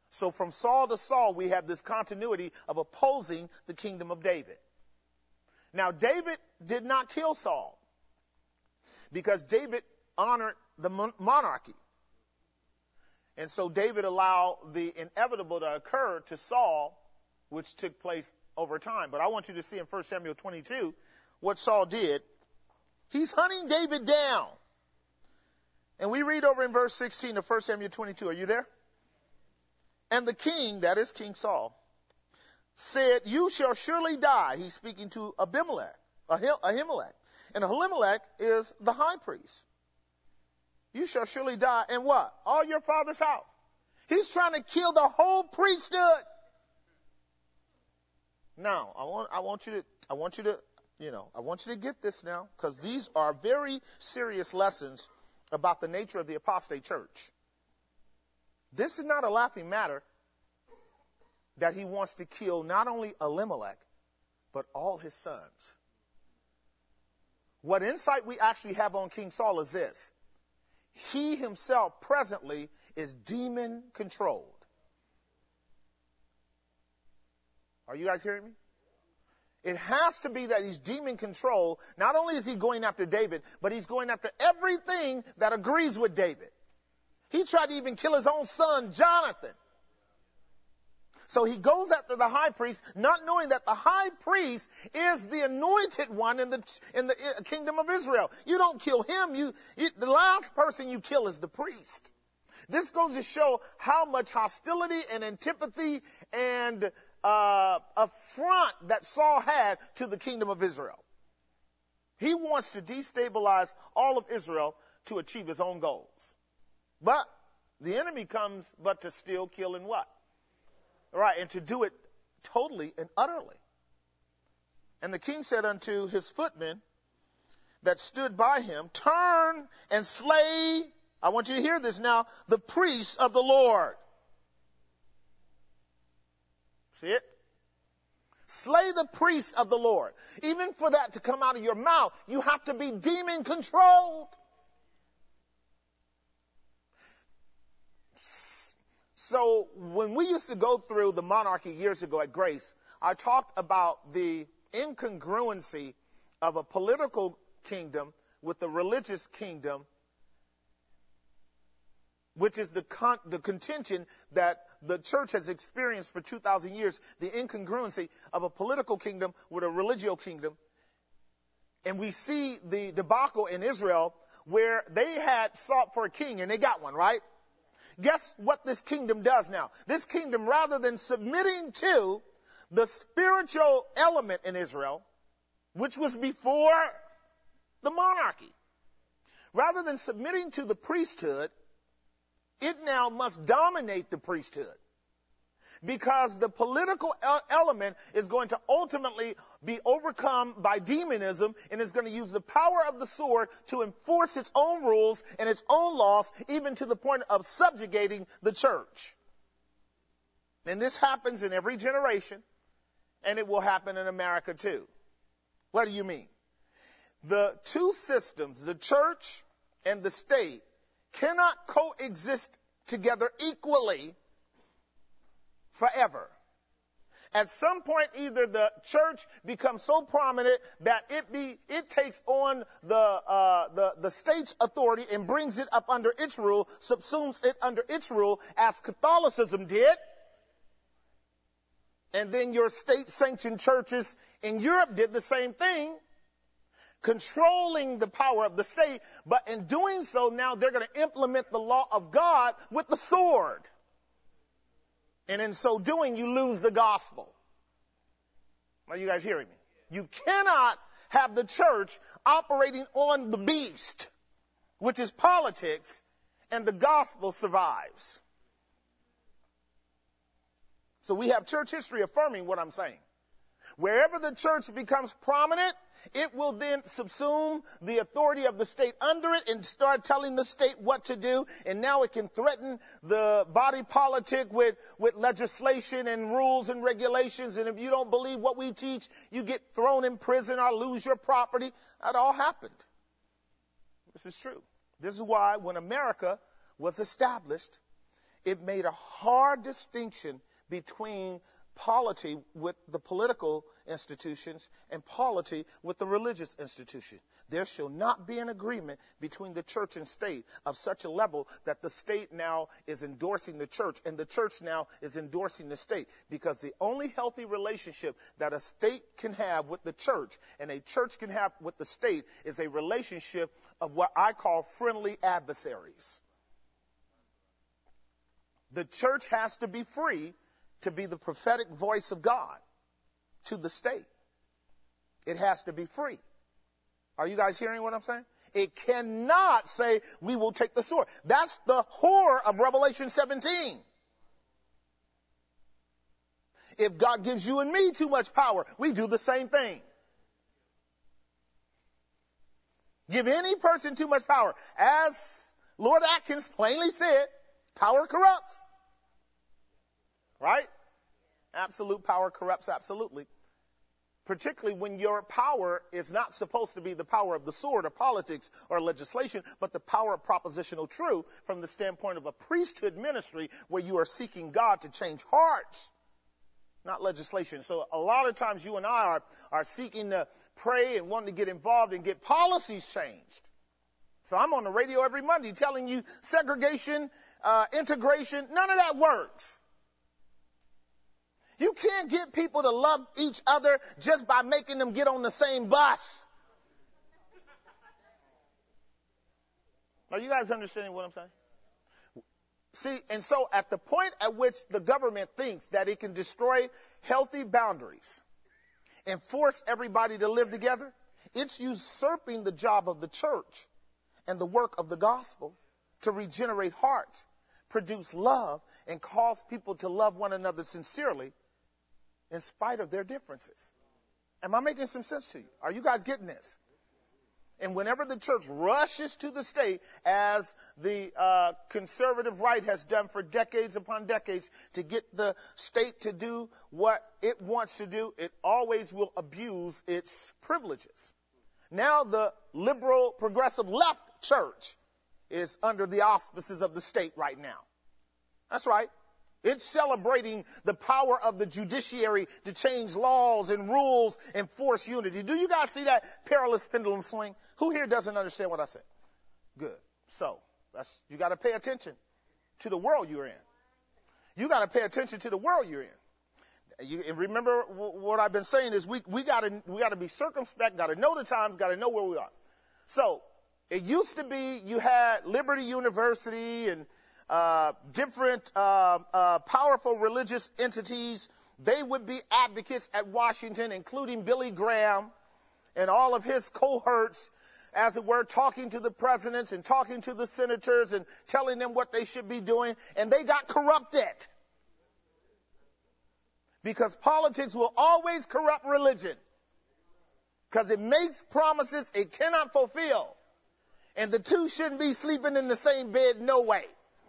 So from Saul to Saul, we have this continuity of opposing the kingdom of David. Now, David did not kill Saul because David honored the monarchy. And so David allowed the inevitable to occur to Saul, which took place over time. But I want you to see in 1 Samuel 22 what Saul did. He's hunting David down. And we read over in verse 16 of 1 Samuel 22. Are you there? And the king, that is King Saul, said, you shall surely die. He's speaking to Ahimelech. And Ahimelech is the high priest. You shall surely die. And what? All your father's house. He's trying to kill the whole priesthood. Now, I want you to get this now, because these are very serious lessons about the nature of the apostate church. This is not a laughing matter that he wants to kill not only Elimelech, but all his sons. What insight we actually have on King Saul is this. He himself presently is demon controlled. Are you guys hearing me? It has to be that he's demon controlled. Not only is he going after David, but he's going after everything that agrees with David. He tried to even kill his own son, Jonathan. So he goes after the high priest, not knowing that the high priest is the anointed one in the kingdom of Israel. You don't kill him. The last person you kill is the priest. This goes to show how much hostility and antipathy and affront that Saul had to the kingdom of Israel. He wants to destabilize all of Israel to achieve his own goals. But the enemy comes but to steal, kill, and what? Right, and to do it totally and utterly. And the king said unto his footmen that stood by him, turn and slay, I want you to hear this now, the priests of the Lord. See it? Slay the priests of the Lord. Even for that to come out of your mouth, you have to be demon controlled. So when we used to go through the monarchy years ago at Grace, I talked about the incongruency of a political kingdom with a religious kingdom, which is the contention that the church has experienced for 2,000 years, the incongruency of a political kingdom with a religio kingdom. And we see the debacle in Israel where they had sought for a king and they got one, right? Guess what this kingdom does now? This kingdom, rather than submitting to the spiritual element in Israel, which was before the monarchy, rather than submitting to the priesthood, it now must dominate the priesthood. Because the political element is going to ultimately be overcome by demonism and is going to use the power of the sword to enforce its own rules and its own laws, even to the point of subjugating the church. And this happens in every generation, and it will happen in America too. What do you mean? The two systems, the church and the state, cannot coexist together equally forever. At some point, either the church becomes so prominent that it takes on the state's authority and brings it up under its rule, subsumes it under its rule, as Catholicism did. And then your state-sanctioned churches in Europe did the same thing, controlling the power of the state. But in doing so, now they're going to implement the law of God with the sword. And in so doing, you lose the gospel. Are you guys hearing me? You cannot have the church operating on the beast, which is politics, and the gospel survives. So we have church history affirming what I'm saying. Wherever the church becomes prominent, it will then subsume the authority of the state under it and start telling the state what to do. And now it can threaten the body politic with legislation and rules and regulations. And if you don't believe what we teach, you get thrown in prison or lose your property. That all happened. This is true. This is why when America was established, it made a hard distinction between polity with the political institutions and polity with the religious institution. There shall not be an agreement between the church and state of such a level that the state now is endorsing the church and the church now is endorsing the state, because the only healthy relationship that a state can have with the church and a church can have with the state is a relationship of what I call friendly adversaries. The church has to be free to be the prophetic voice of God to the state. It has to be free. Are you guys hearing what I'm saying? It cannot say, we will take the sword. That's the horror of Revelation 17. If God gives you and me too much power, we do the same thing. Give any person too much power. As Lord Atkins plainly said, power corrupts. Right? Absolute power corrupts absolutely. Particularly when your power is not supposed to be the power of the sword or politics or legislation, but the power of propositional truth from the standpoint of a priesthood ministry where you are seeking God to change hearts, not legislation. So a lot of times you and I are seeking to pray and wanting to get involved and get policies changed. So I'm on the radio every Monday telling you segregation, integration, none of that works. You can't get people to love each other just by making them get on the same bus. Are you guys understanding what I'm saying? See, and so at the point at which the government thinks that it can destroy healthy boundaries and force everybody to live together, it's usurping the job of the church and the work of the gospel to regenerate hearts, produce love, and cause people to love one another sincerely in spite of their differences. Am I making some sense to you? Are you guys getting this? And whenever the church rushes to the state, as the conservative right has done for decades upon decades, to get the state to do what it wants to do, it always will abuse its privileges. Now the liberal, progressive left church is under the auspices of the state right now. That's right. It's celebrating the power of the judiciary to change laws and rules and force unity. Do you guys see that perilous pendulum swing? Who here doesn't understand what I said? Good. So you got to pay attention to the world you're in. You got to pay attention to the world you're in. And remember what I've been saying is we got to be circumspect, got to know the times, got to know where we are. So it used to be you had Liberty University and different powerful religious entities. They would be advocates at Washington, including Billy Graham and all of his cohorts, as it were, talking to the presidents and talking to the senators and telling them what they should be doing. And they got corrupted. Because politics will always corrupt religion. Because it makes promises it cannot fulfill. And the two shouldn't be sleeping in the same bed, no way.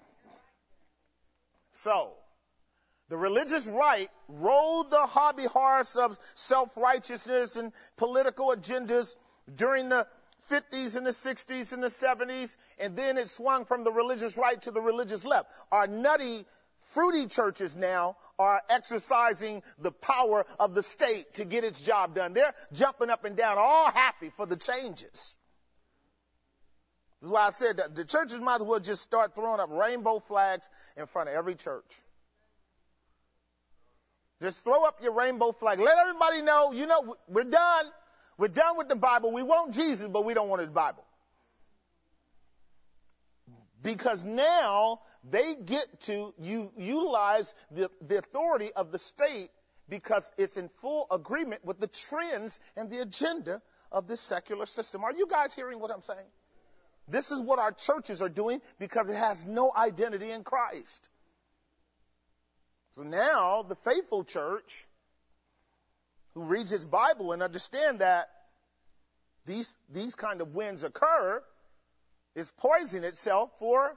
So, the religious right rode the hobby horse of self-righteousness and political agendas during the 50s and the 60s and the 70s, and then it swung from the religious right to the religious left. Our nutty, fruity churches now are exercising the power of the state to get its job done. They're jumping up and down, all happy for the changes. This is why I said that the churches might as well just start throwing up rainbow flags in front of every church. Just throw up your rainbow flag. Let everybody know, we're done. We're done with the Bible. We want Jesus, but we don't want his Bible. Because now they get to utilize the authority of the state because it's in full agreement with the trends and the agenda of this secular system. Are you guys hearing what I'm saying? This is what our churches are doing because it has no identity in Christ. So now the faithful church who reads its Bible and understand that these kind of winds occur is poisoning itself for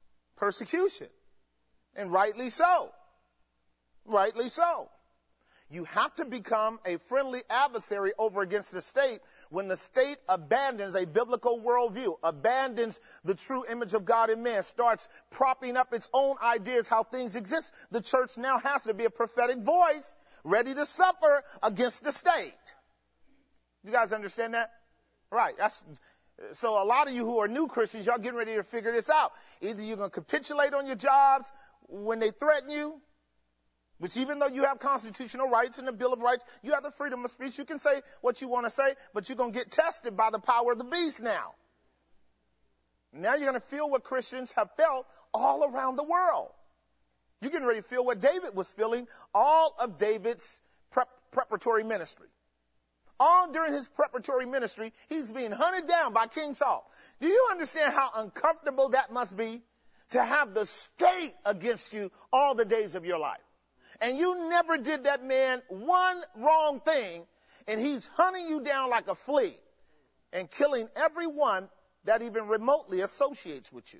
persecution. And rightly so. Rightly so. You have to become a friendly adversary over against the state when the state abandons a biblical worldview, abandons the true image of God in man, starts propping up its own ideas how things exist. The church now has to be a prophetic voice ready to suffer against the state. You guys understand that? Right. So a lot of you who are new Christians, y'all getting ready to figure this out. Either you're going to capitulate on your jobs when they threaten you, which even though you have constitutional rights and the Bill of Rights, you have the freedom of speech. You can say what you want to say, but you're going to get tested by the power of the beast now. Now you're going to feel what Christians have felt all around the world. You're getting ready to feel what David was feeling, all of David's preparatory ministry. All during his preparatory ministry, he's being hunted down by King Saul. Do you understand how uncomfortable that must be to have the state against you all the days of your life? And you never did that man one wrong thing, and he's hunting you down like a flea and killing everyone that even remotely associates with you.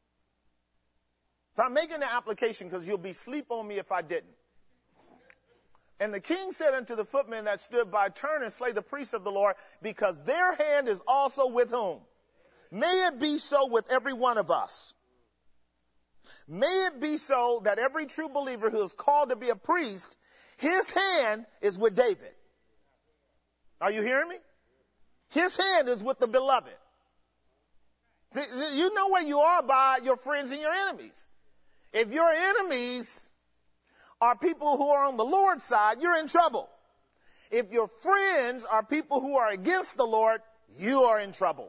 So I'm making the application because you'll be sleep on me if I didn't. And the king said unto the footmen that stood by, turn and slay the priests of the Lord, because their hand is also with whom? May it be so with every one of us. May it be so that every true believer who is called to be a priest, his hand is with David. Are you hearing me? His hand is with the beloved. You know where you are by your friends and your enemies. If your enemies are people who are on the Lord's side, you're in trouble. If your friends are people who are against the Lord, you are in trouble.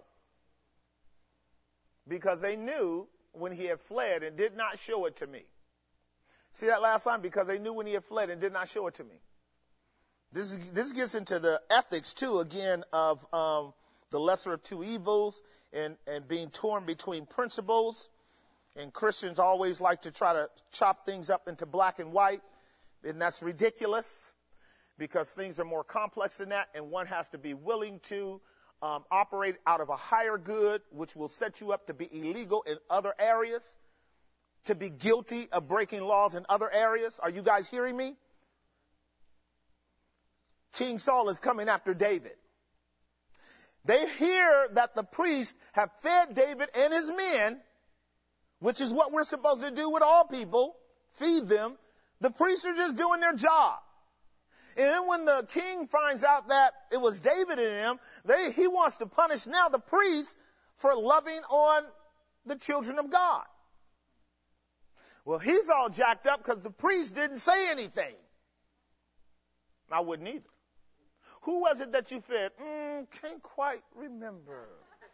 Because they knew when he had fled and did not show it to me. See that last line? Because they knew when he had fled and did not show it to me. This gets into the ethics, too, again, of the lesser of two evils and being torn between principles. And Christians always like to try to chop things up into black and white. And that's ridiculous because things are more complex than that. And one has to be willing to operate out of a higher good, which will set you up to be illegal in other areas, to be guilty of breaking laws in other areas. Are you guys hearing me? King Saul is coming after David. They hear that the priests have fed David and his men, which is what we're supposed to do with all people, feed them. The priests are just doing their job. And then when the king finds out that it was David in him, he wants to punish now the priests for loving on the children of God. Well, he's all jacked up because the priest didn't say anything. I wouldn't either. Who was it that you fed? Can't quite remember.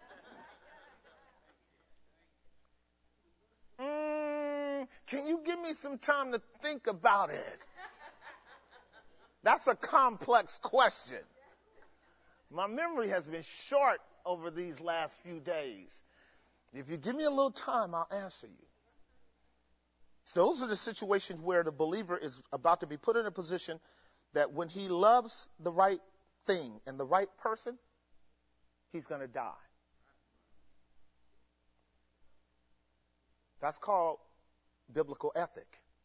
Can you give me some time to think about it? That's a complex question. My memory has been short over these last few days. If you give me a little time, I'll answer you. So those are the situations where the believer is about to be put in a position that when he loves the right thing and the right person, he's going to die. That's called biblical ethic.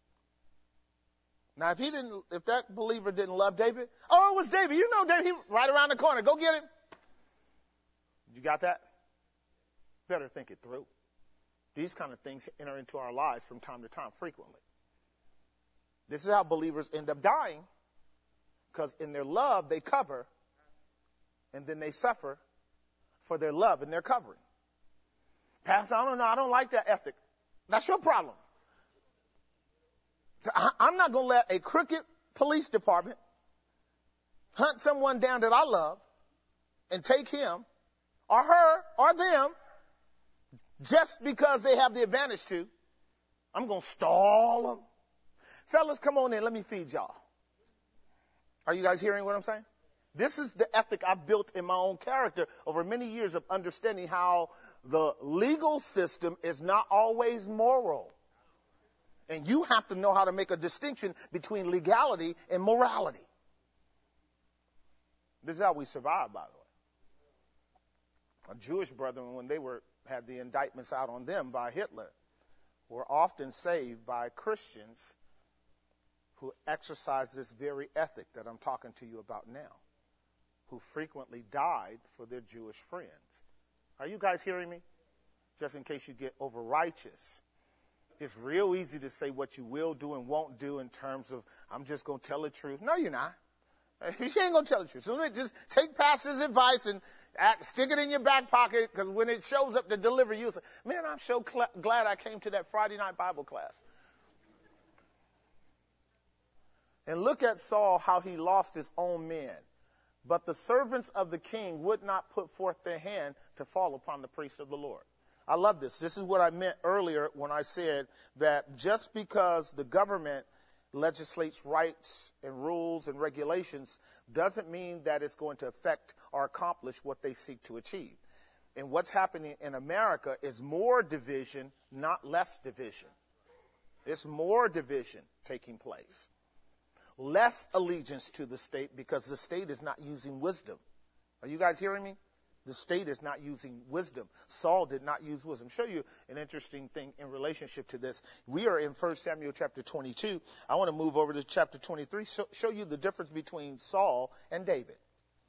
Now, if that believer didn't love David, oh, it was David. You know David, he right around the corner. Go get him. You got that? Better think it through. These kind of things enter into our lives from time to time, frequently. This is how believers end up dying, because in their love, they cover, and then they suffer for their love and their covering. Pastor, I don't know. I don't like that ethic. That's your problem. I'm not going to let a crooked police department hunt someone down that I love and take him or her or them just because they have the advantage to. I'm going to stall them. Fellas, come on in. Let me feed y'all. Are you guys hearing what I'm saying? This is the ethic I've built in my own character over many years of understanding how the legal system is not always moral. And you have to know how to make a distinction between legality and morality. This is how we survive, by the way. Our Jewish brethren, when they had the indictments out on them by Hitler, were often saved by Christians who exercised this very ethic that I'm talking to you about now, who frequently died for their Jewish friends. Are you guys hearing me? Just in case you get over righteous. It's real easy to say what you will do and won't do in terms of, I'm just going to tell the truth. No, you're not. You ain't going to tell the truth. So just take pastor's advice and stick it in your back pocket, because when it shows up to deliver you, say, man, I'm so glad I came to that Friday night Bible class. And look at Saul, how he lost his own men. But the servants of the king would not put forth their hand to fall upon the priests of the Lord. I love this. This is what I meant earlier when I said that just because the government legislates rights and rules and regulations doesn't mean that it's going to affect or accomplish what they seek to achieve. And what's happening in America is more division, not less division. It's more division taking place. Less allegiance to the state, because the state is not using wisdom. Are you guys hearing me? The state is not using wisdom. Saul did not use wisdom. Show you an interesting thing in relationship to this. We are in 1 Samuel chapter 22. I want to move over to chapter 23, show you the difference between Saul and David.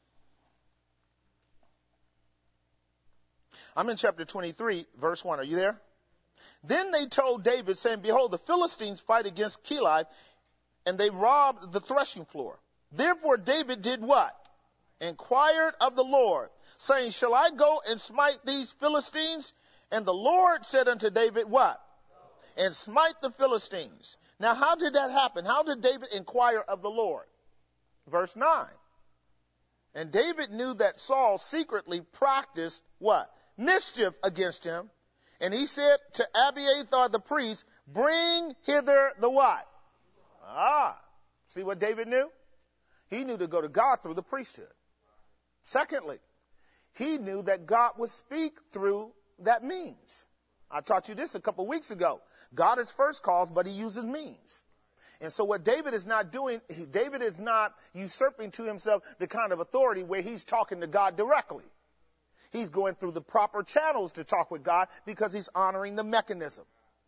I'm in chapter 23, verse 1. Are you there? Then they told David, saying, behold, the Philistines fight against Keilah, and they robbed the threshing floor. Therefore David did what? Inquired of the Lord, saying, shall I go and smite these Philistines? And the Lord said unto David, what? And smite the Philistines. Now, how did that happen? How did David inquire of the Lord? Verse 9. And David knew that Saul secretly practiced what? Mischief against him. And he said to Abiathar the priest, bring hither the what? See what David knew? He knew to go to God through the priesthood. Secondly, he knew that God would speak through that means. I taught you this a couple weeks ago. God is first cause, but he uses means. And so what David is not doing, David is not usurping to himself the kind of authority where he's talking to God directly. He's going through the proper channels to talk with God because he's honoring the mechanism.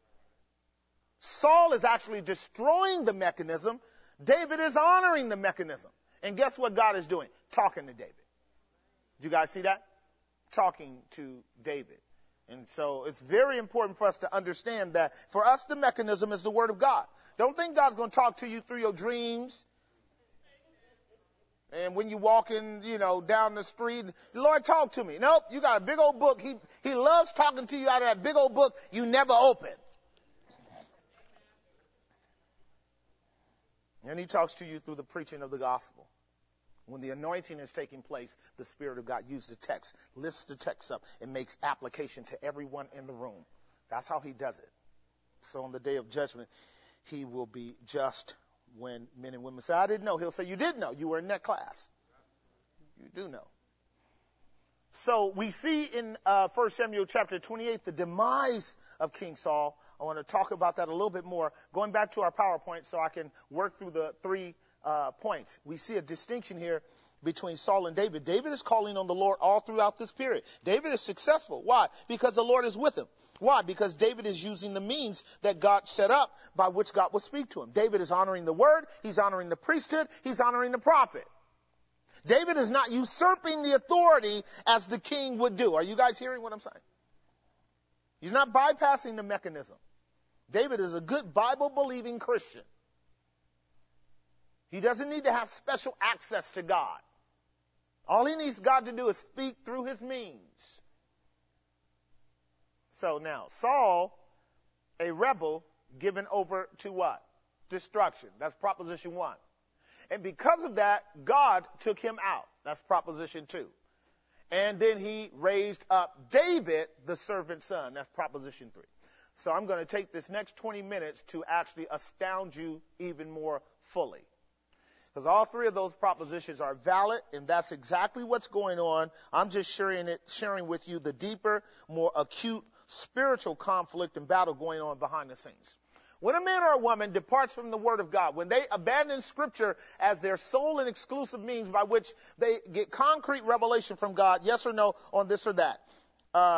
Saul is actually destroying the mechanism. David is honoring the mechanism. And guess what God is doing? Talking to David. Did you guys see that? Talking to David. And so it's very important for us to understand that for us, the mechanism is the word of God. Don't think God's going to talk to you through your dreams. And when you walking, down the street, the Lord talk to me. Nope, you got a big old book. He loves talking to you out of that big old book you never open. And he talks to you through the preaching of the gospel. When the anointing is taking place, the Spirit of God uses the text, lifts the text up, and makes application to everyone in the room. That's how he does it. So on the day of judgment, he will be just when men and women say, I didn't know. He'll say, you did know. You were in that class. You do know. So we see in 1 Samuel chapter 28 the demise of King Saul. I want to talk about that a little bit more. Going back to our PowerPoint so I can work through the 3 points. We see a distinction here between Saul and David. David is calling on the Lord all throughout this period. David is successful. Why? Because the Lord is with him. Why? Because David is using the means that God set up by which God will speak to him. David is honoring the word. He's honoring the priesthood. He's honoring the prophet. David is not usurping the authority as the king would do. Are you guys hearing what I'm saying? He's not bypassing the mechanism. David is a good Bible-believing Christian. He doesn't need to have special access to God. All he needs God to do is speak through his means. So now, Saul, a rebel, given over to what? Destruction. That's proposition 1. And because of that, God took him out. That's proposition 2. And then he raised up David, the servant son. That's proposition 3. So I'm going to take this next 20 minutes to actually astound you even more fully. Because all 3 of those propositions are valid, and that's exactly what's going on. I'm just sharing with you the deeper, more acute spiritual conflict and battle going on behind the scenes. When a man or a woman departs from the Word of God, when they abandon Scripture as their sole and exclusive means by which they get concrete revelation from God, yes or no, on this or that,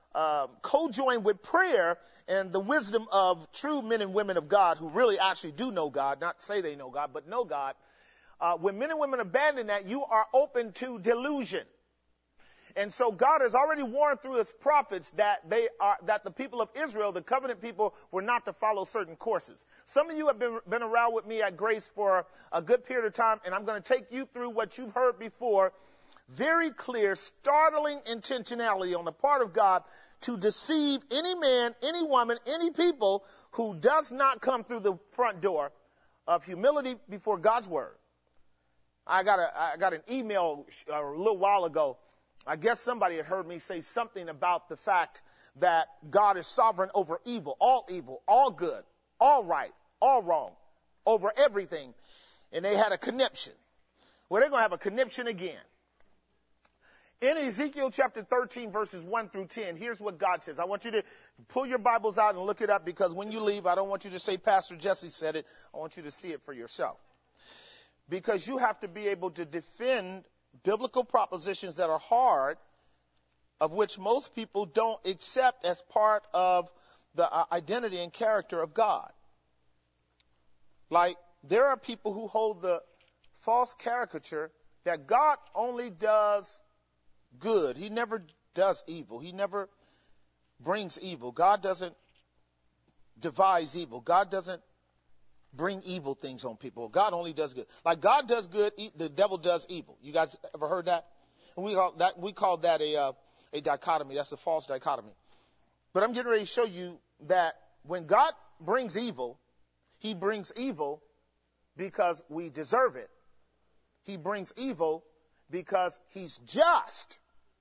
co-join with prayer and the wisdom of true men and women of God who really actually do know God, not say they know God, but know God. When men and women abandon that, you are open to delusion. And so God has already warned through his prophets that that the people of Israel, the covenant people, were not to follow certain courses. Some of you have been around with me at Grace for a good period of time, and I'm going to take you through what you've heard before. Very clear, startling intentionality on the part of God to deceive any man, any woman, any people who does not come through the front door of humility before God's word. I got an email a little while ago. I guess somebody had heard me say something about the fact that God is sovereign over evil, all good, all right, all wrong, over everything. And they had a conniption. Well, they're going to have a conniption again. In Ezekiel chapter 13, verses 1 through 10, here's what God says. I want you to pull your Bibles out and look it up, because when you leave, I don't want you to say, Pastor Jesse said it. I want you to see it for yourself. Because you have to be able to defend biblical propositions that are hard, of which most people don't accept as part of the identity and character of God. Like, there are people who hold the false caricature that God only does good. He never does evil. He never brings evil. God doesn't devise evil. God doesn't bring evil things on people. God only does good. Like God does good, the devil does evil. You guys ever heard that? And we call that a dichotomy. That's a false dichotomy. But I'm getting ready to show you that when God brings evil, he brings evil because we deserve it. He brings evil because he's just.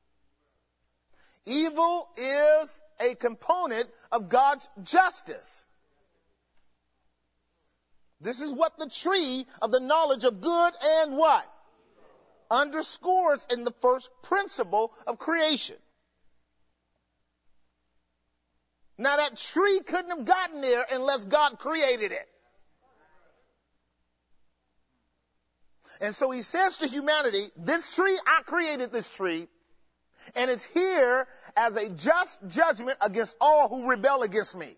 Evil is a component of God's justice. This is what the tree of the knowledge of good and what? Underscores in the first principle of creation. Now that tree couldn't have gotten there unless God created it. And so he says to humanity, this tree, I created this tree, and it's here as a just judgment against all who rebel against me.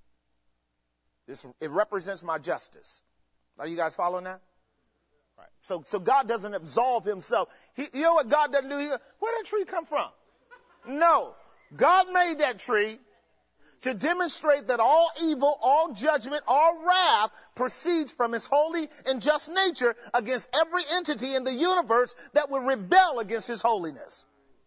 It represents my justice. Are you guys following that? Right. So God doesn't absolve himself. You know what God doesn't do? Where did that tree come from? No. God made that tree to demonstrate that all evil, all judgment, all wrath proceeds from his holy and just nature against every entity in the universe that would rebel against his holiness.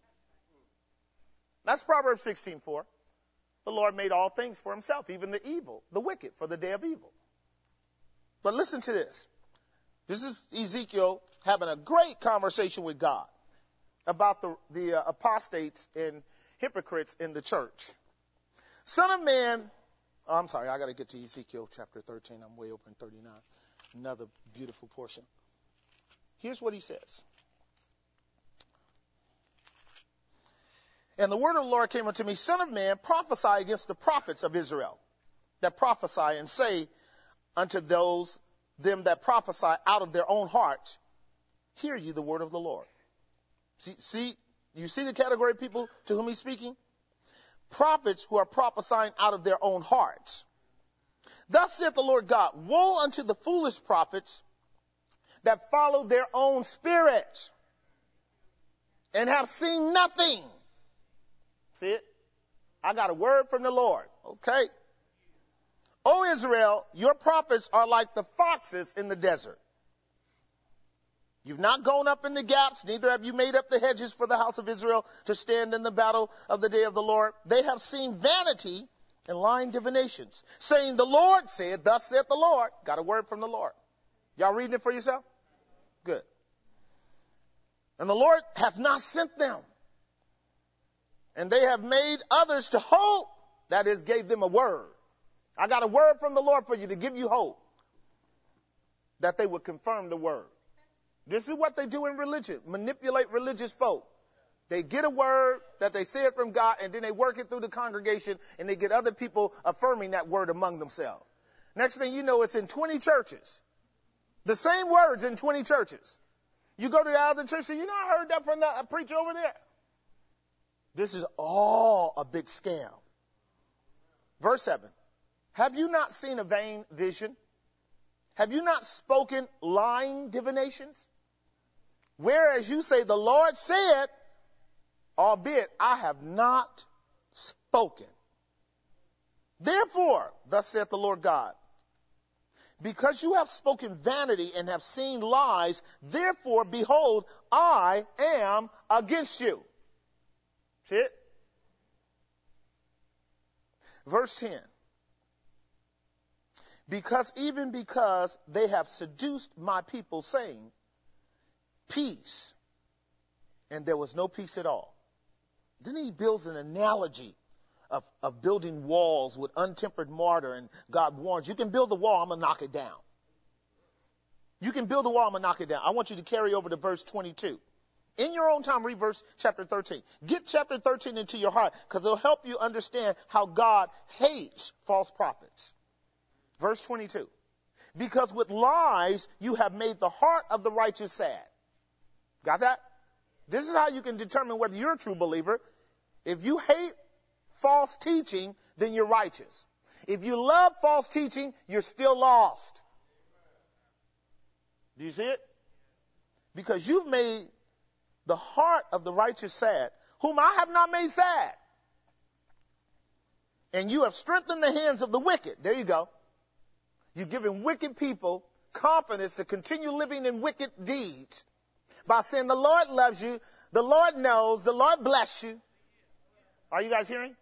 That's Proverbs 16:4. The Lord made all things for himself, even the evil, the wicked, for the day of evil. But listen to this. This is Ezekiel having a great conversation with God about the apostates and hypocrites in the church. Son of man, I'm sorry, I got to get to Ezekiel chapter 13. I'm way over in 39. Another beautiful portion. Here's what he says. And the word of the Lord came unto me, Son of man, prophesy against the prophets of Israel that prophesy, and say unto them that prophesy out of their own hearts, hear ye the word of the Lord. See, you see the category of people to whom he's speaking? Prophets who are prophesying out of their own hearts. Thus saith the Lord God, woe unto the foolish prophets that follow their own spirits and have seen nothing. See it? I got a word from the Lord. Okay. O Israel, your prophets are like the foxes in the desert. You've not gone up in the gaps, neither have you made up the hedges for the house of Israel to stand in the battle of the day of the Lord. They have seen vanity and lying divinations, saying, the Lord said, thus saith the Lord. Got a word from the Lord. Y'all reading it for yourself? Good. And the Lord hath not sent them. And they have made others to hope. That is, gave them a word. I got a word from the Lord for you to give you hope. That they would confirm the word. This is what they do in religion. Manipulate religious folk. They get a word that they say it from God, and then they work it through the congregation, and they get other people affirming that word among themselves. Next thing you know, it's in 20 churches. The same words in 20 churches. You go to the other church and you know, I heard that from the preacher over there. This is all a big scam. Verse 7. Have you not seen a vain vision? Have you not spoken lying divinations? Whereas you say, the Lord said, albeit I have not spoken. Therefore, thus saith the Lord God, because you have spoken vanity and have seen lies, therefore, behold, I am against you. See it? Verse 10. Because they have seduced my people, saying, peace, and there was no peace at all. Then he builds an analogy of building walls with untempered mortar, and God warns, you can build the wall, I'm going to knock it down. You can build the wall, I'm going to knock it down. I want you to carry over to verse 22. In your own time, read verse chapter 13. Get chapter 13 into your heart, because it'll help you understand how God hates false prophets. Verse 22. Because with lies you have made the heart of the righteous sad. Got that? This is how you can determine whether you're a true believer. If you hate false teaching, then you're righteous. If you love false teaching, you're still lost. Do you see it? Because you've made the heart of the righteous sad, whom I have not made sad. And you have strengthened the hands of the wicked. There you go. You've given wicked people confidence to continue living in wicked deeds by saying the Lord loves you, the Lord knows, the Lord bless you. Are you guys hearing?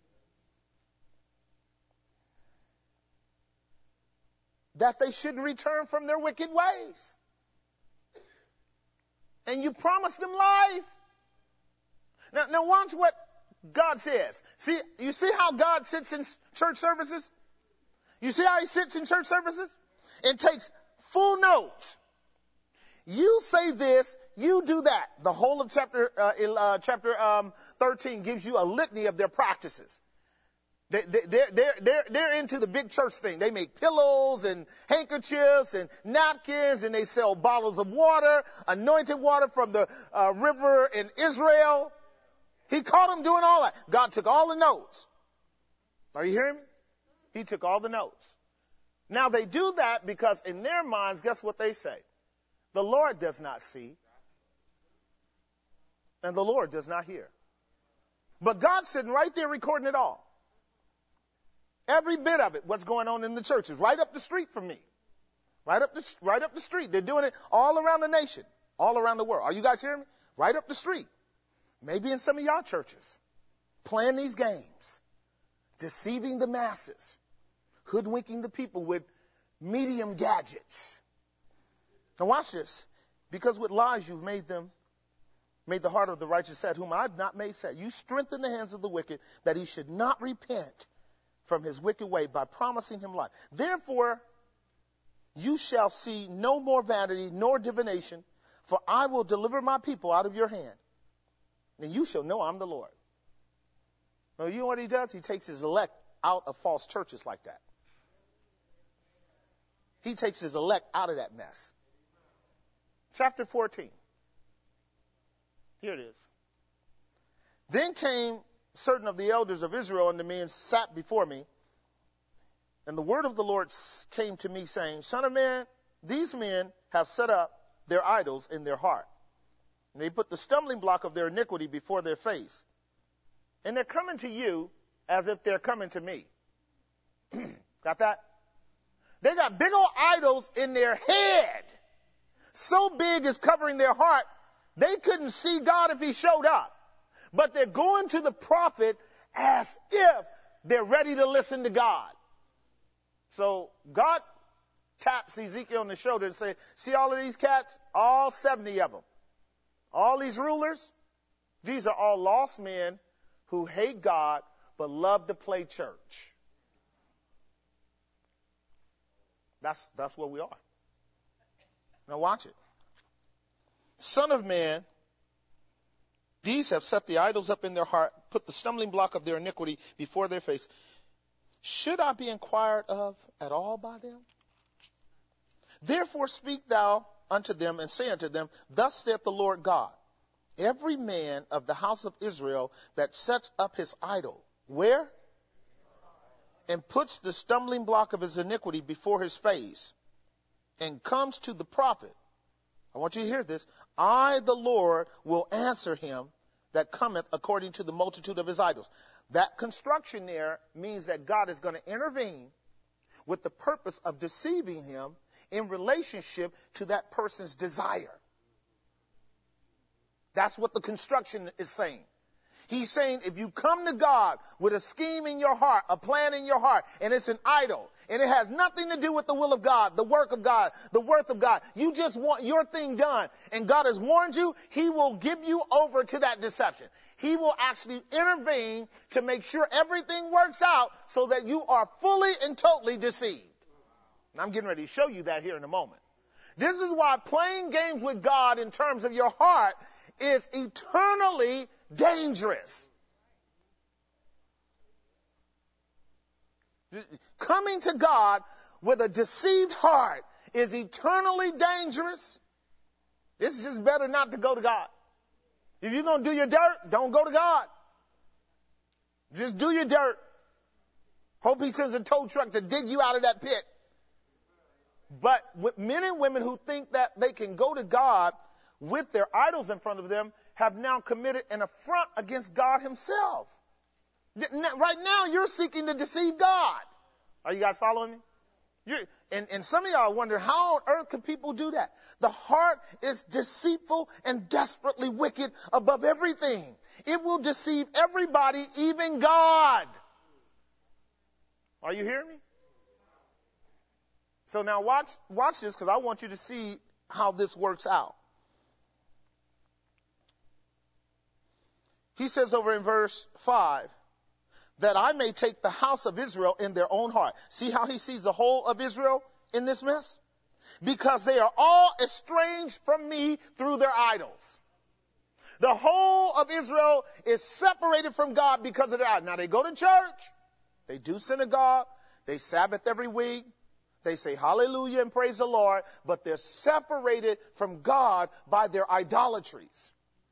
That they shouldn't return from their wicked ways. And you promise them life. Now watch what God says. You see how God sits in church services? You see how he sits in church services? And takes full notes. You say this, you do that. The whole of chapter 13 gives you a litany of their practices. They're into the big church thing. They make pillows and handkerchiefs and napkins, and they sell bottles of water, anointed water from the river in Israel. He caught them doing all that. God took all the notes. Are you hearing me? He took all the notes. Now they do that because in their minds, guess what they say? The Lord does not see, and the Lord does not hear. But God's sitting right there recording it all. Every bit of it, what's going on in the church, is right up the street from me. Right up the street. They're doing it all around the nation, all around the world. Are you guys hearing me? Right up the street. Maybe in some of y'all churches. Playing these games. Deceiving the masses. Hoodwinking the people with medium gadgets. Now watch this. Because with lies you've made the heart of the righteous sad, whom I have not made sad. You strengthen the hands of the wicked, that he should not repent from his wicked way by promising him life. Therefore, you shall see no more vanity nor divination, for I will deliver my people out of your hand. And you shall know I'm the Lord. Now, you know what he does? He takes his elect out of false churches like that. He takes his elect out of that mess. Chapter 14. Here it is. Then came certain of the elders of Israel unto me and sat before me. And the word of the Lord came to me, saying, Son of man, these men have set up their idols in their heart. And they put the stumbling block of their iniquity before their face. And they're coming to you as if they're coming to me. Got that? They got big old idols in their head. So big it's covering their heart, they couldn't see God if he showed up. But they're going to the prophet as if they're ready to listen to God. So God taps Ezekiel on the shoulder and says, see all of these cats? All 70 of them. All these rulers, these are all lost men who hate God but love to play church. That's what we are. Now watch it. Son of man, these have set the idols up in their heart, put the stumbling block of their iniquity before their face. Should I be inquired of at all by them? Therefore speak thou unto them and say unto them, Thus saith the Lord God, every man of the house of Israel that sets up his idol. Where? And puts the stumbling block of his iniquity before his face and comes to the prophet. I want you to hear this. I, the Lord, will answer him that cometh according to the multitude of his idols. That construction there means that God is going to intervene with the purpose of deceiving him in relationship to that person's desire. That's what the construction is saying. He's saying if you come to God with a scheme in your heart, a plan in your heart, and it's an idol, and it has nothing to do with the will of God, the work of God, the worth of God, you just want your thing done, and God has warned you, he will give you over to that deception. He will actually intervene to make sure everything works out so that you are fully and totally deceived. And I'm getting ready to show you that here in a moment. This is why playing games with God in terms of your heart is eternally dangerous. Coming to God with a deceived heart is eternally dangerous. It's just better not to go to God. If you're going to do your dirt, don't go to God. Just do your dirt. Hope he sends a tow truck to dig you out of that pit. But with men and women who think that they can go to God with their idols in front of them have now committed an affront against God himself. Right now, you're seeking to deceive God. Are you guys following me? And some of y'all wonder, how on earth can people do that? The heart is deceitful and desperately wicked above everything. It will deceive everybody, even God. Are you hearing me? So now watch this, because I want you to see how this works out. He says over in verse 5, that I may take the house of Israel in their own heart. See how he sees the whole of Israel in this mess? Because they are all estranged from me through their idols. The whole of Israel is separated from God because of their idols. Now they go to church, they do synagogue, they Sabbath every week, they say hallelujah and praise the Lord, but they're separated from God by their idolatries.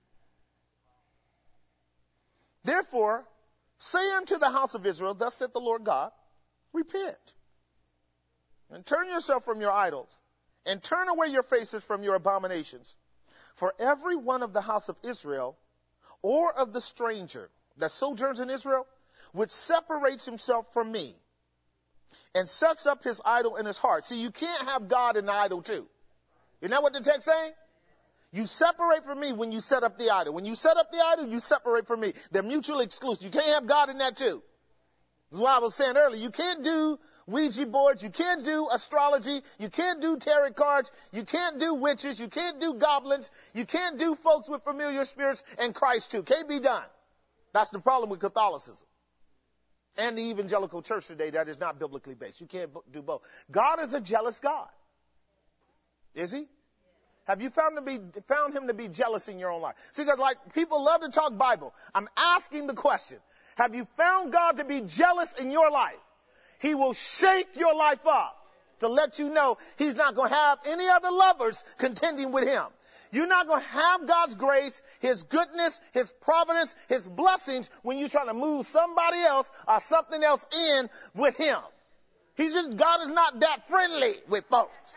Therefore, say unto the house of Israel, thus saith the Lord God, repent, and turn yourself from your idols, and turn away your faces from your abominations. For every one of the house of Israel, or of the stranger that sojourns in Israel, which separates himself from me, and sets up his idol in his heart. See, you can't have God and the idol too. Isn't that what the text saying? You separate from me when you set up the idol. When you set up the idol, you separate from me. They're mutually exclusive. You can't have God in that too. This is why I was saying earlier, you can't do Ouija boards, you can't do astrology, you can't do tarot cards, you can't do witches, you can't do goblins, you can't do folks with familiar spirits and Christ too. Can't be done. That's the problem with Catholicism. And the evangelical church today that is not biblically based. You can't do both. God is a jealous God. Is he? Have you found him to be jealous in your own life? See, because like people love to talk Bible. I'm asking the question. Have you found God to be jealous in your life? He will shake your life up to let you know he's not going to have any other lovers contending with him. You're not going to have God's grace, his goodness, his providence, his blessings when you're trying to move somebody else or something else in with him. God is not that friendly with folks.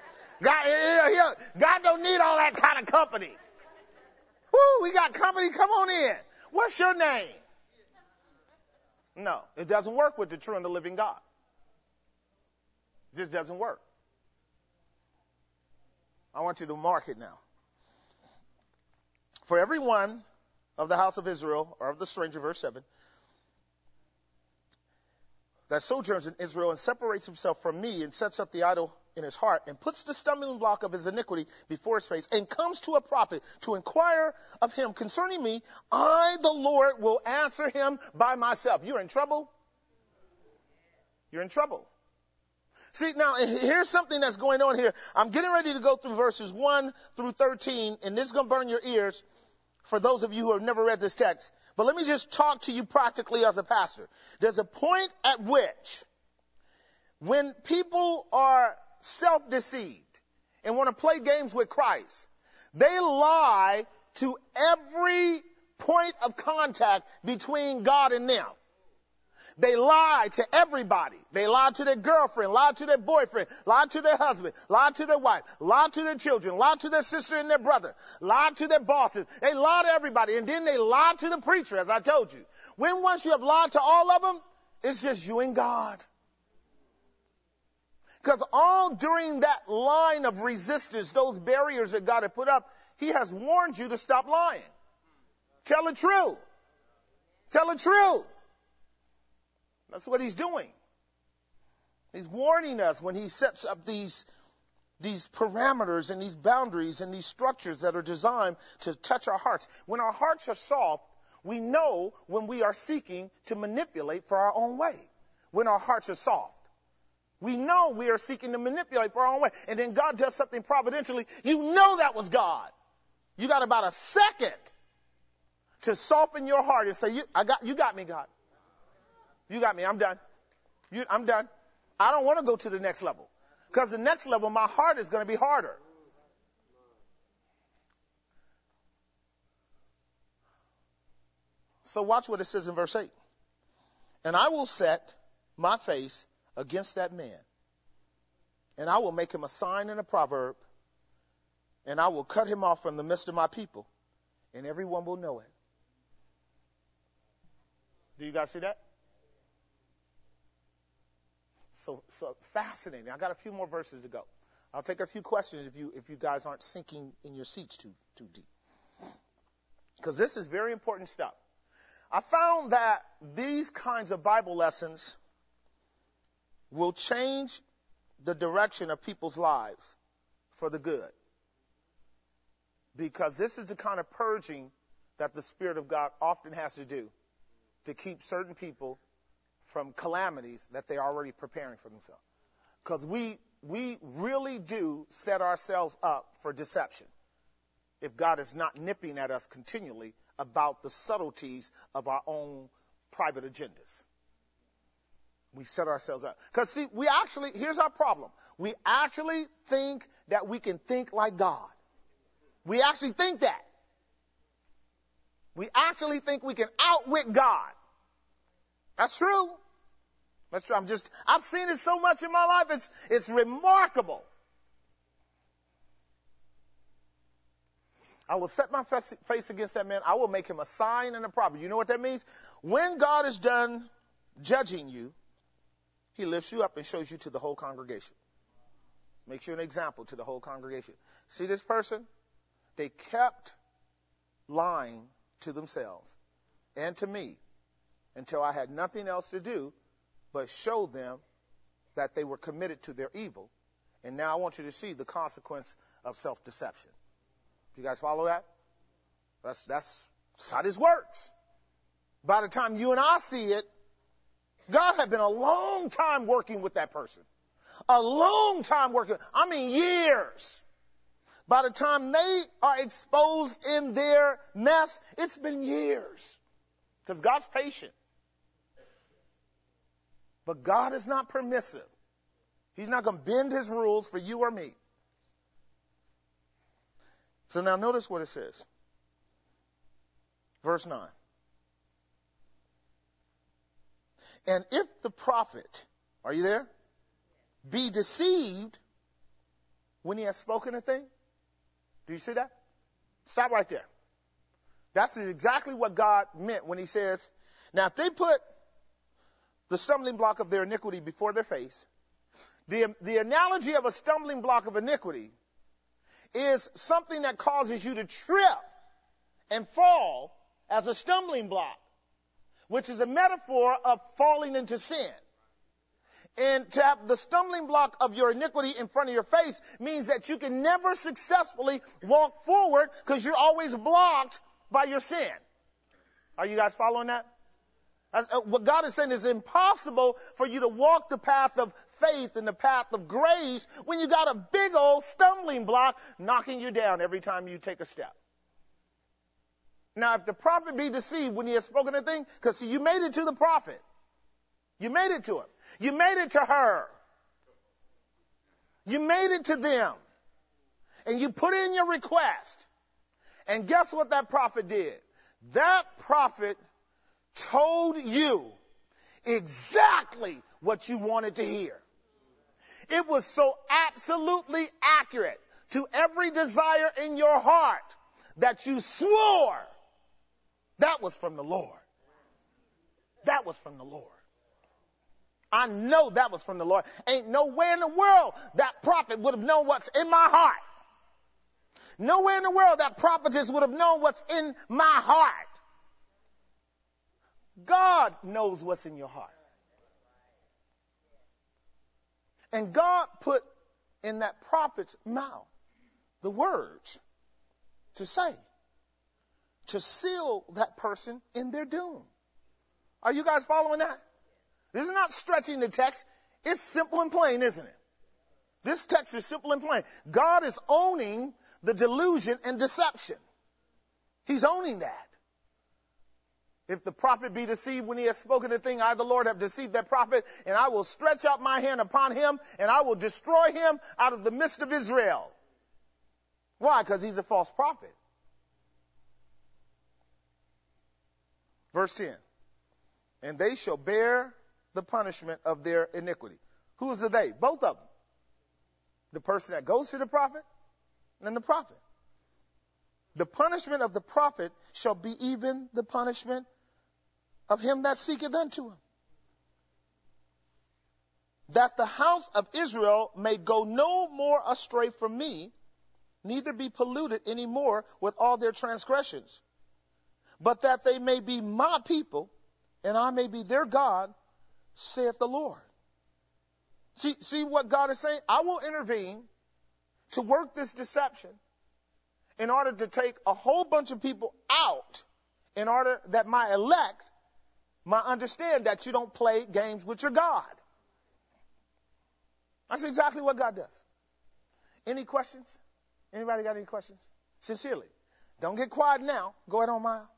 God don't need all that kind of company. Woo, we got company. Come on in. What's your name? No, it doesn't work with the true and the living God. It just doesn't work. I want you to mark it now. For every one of the house of Israel, or of the stranger, verse 7, that sojourns in Israel and separates himself from me and sets up the idol in his heart and puts the stumbling block of his iniquity before his face and comes to a prophet to inquire of him concerning me, I, the Lord, will answer him by myself. You're in trouble. You're in trouble. See, now, here's something that's going on here. I'm getting ready to go through verses 1 through 13, and this is going to burn your ears for those of you who have never read this text. But let me just talk to you practically as a pastor. There's a point at which when people are self-deceived and want to play games with Christ, they lie to every point of contact between God and them. They lie to everybody. They lie to their girlfriend, lie to their boyfriend, lie to their husband, lie to their wife, lie to their children, lie to their sister and their brother, lie to their bosses. They lie to everybody, and then they lie to the preacher, as I told you. When once you have lied to all of them, it's just you and God. Because all during that line of resistance, those barriers that God had put up, he has warned you to stop lying. Tell the truth. Tell the truth. That's what he's doing. He's warning us when he sets up these parameters and these boundaries and these structures that are designed to touch our hearts. When our hearts are soft, we know when we are seeking to manipulate for our own way. When our hearts are soft, we know we are seeking to manipulate for our own way. And then God does something providentially. You know that was God. You got about a second to soften your heart and say, you got me, God. You got me. I'm done. I'm done. I don't want to go to the next level. Because the next level, my heart is going to be harder. So watch what it says in verse 8. And I will set my face against that man, and I will make him a sign and a proverb, and I will cut him off from the midst of my people, and everyone will know it. Do you guys see that? So fascinating. I got a few more verses to go. I'll take a few questions if you guys aren't sinking in your seats too deep. Because this is very important stuff. I found that these kinds of Bible lessons will change the direction of people's lives for the good. Because this is the kind of purging that the Spirit of God often has to do to keep certain people from calamities that they're already preparing for themselves. Because we really do set ourselves up for deception if God is not nipping at us continually about the subtleties of our own private agendas. We set ourselves up. Because see, here's our problem. We actually think that we can think like God. We actually think that. We actually think we can outwit God. That's true. That's true. I've seen it so much in my life. It's remarkable. I will set my face against that man. I will make him a sign and a proverb. You know what that means? When God is done judging you, he lifts you up and shows you to the whole congregation. Makes you an example to the whole congregation. See this person? They kept lying to themselves and to me until I had nothing else to do but show them that they were committed to their evil. And now I want you to see the consequence of self-deception. Do you guys follow that? That's how this works. By the time you and I see it, God had been a long time working with that person. A long time working. I mean, years. By the time they are exposed in their mess, it's been years. Because God's patient. But God is not permissive. He's not going to bend his rules for you or me. So now notice what it says. Verse 9. And if the prophet, are you there? Be deceived when he has spoken a thing. Do you see that? Stop right there. That's exactly what God meant when he says, now if they put the stumbling block of their iniquity before their face, the analogy of a stumbling block of iniquity is something that causes you to trip and fall as a stumbling block, which is a metaphor of falling into sin. And to have the stumbling block of your iniquity in front of your face means that you can never successfully walk forward because you're always blocked by your sin. Are you guys following that? What God is saying is impossible for you to walk the path of faith and the path of grace when you got a big old stumbling block knocking you down every time you take a step. Now, if the prophet be deceived when he has spoken a thing, because see, you made it to the prophet. You made it to him. You made it to her. You made it to them. And you put in your request. And guess what that prophet did? That prophet told you exactly what you wanted to hear. It was so absolutely accurate to every desire in your heart that you swore that was from the Lord. That was from the Lord. I know that was from the Lord. Ain't no way in the world that prophet would have known what's in my heart. Nowhere in the world that prophetess would have known what's in my heart. God knows what's in your heart. And God put in that prophet's mouth the words to say, to seal that person in their doom. Are you guys following that? This is not stretching the text. It's simple and plain, isn't it? This text is simple and plain. God is owning the delusion and deception. He's owning that. If the prophet be deceived when he has spoken a thing, I, the Lord, have deceived that prophet, and I will stretch out my hand upon him, and I will destroy him out of the midst of Israel. Why? Because he's a false prophet. Verse 10. And they shall bear the punishment of their iniquity. Who is the they? Both of them. The person that goes to the prophet and the prophet. The punishment of the prophet shall be even the punishment of him that seeketh unto him. That the house of Israel may go no more astray from me, neither be polluted any more with all their transgressions, but that they may be my people, and I may be their God, saith the Lord. See what God is saying? I will intervene to work this deception in order to take a whole bunch of people out, in order that my elect might understand that you don't play games with your God. That's exactly what God does. Any questions? Anybody got any questions? Sincerely. Don't get quiet now. Go ahead on, Miles.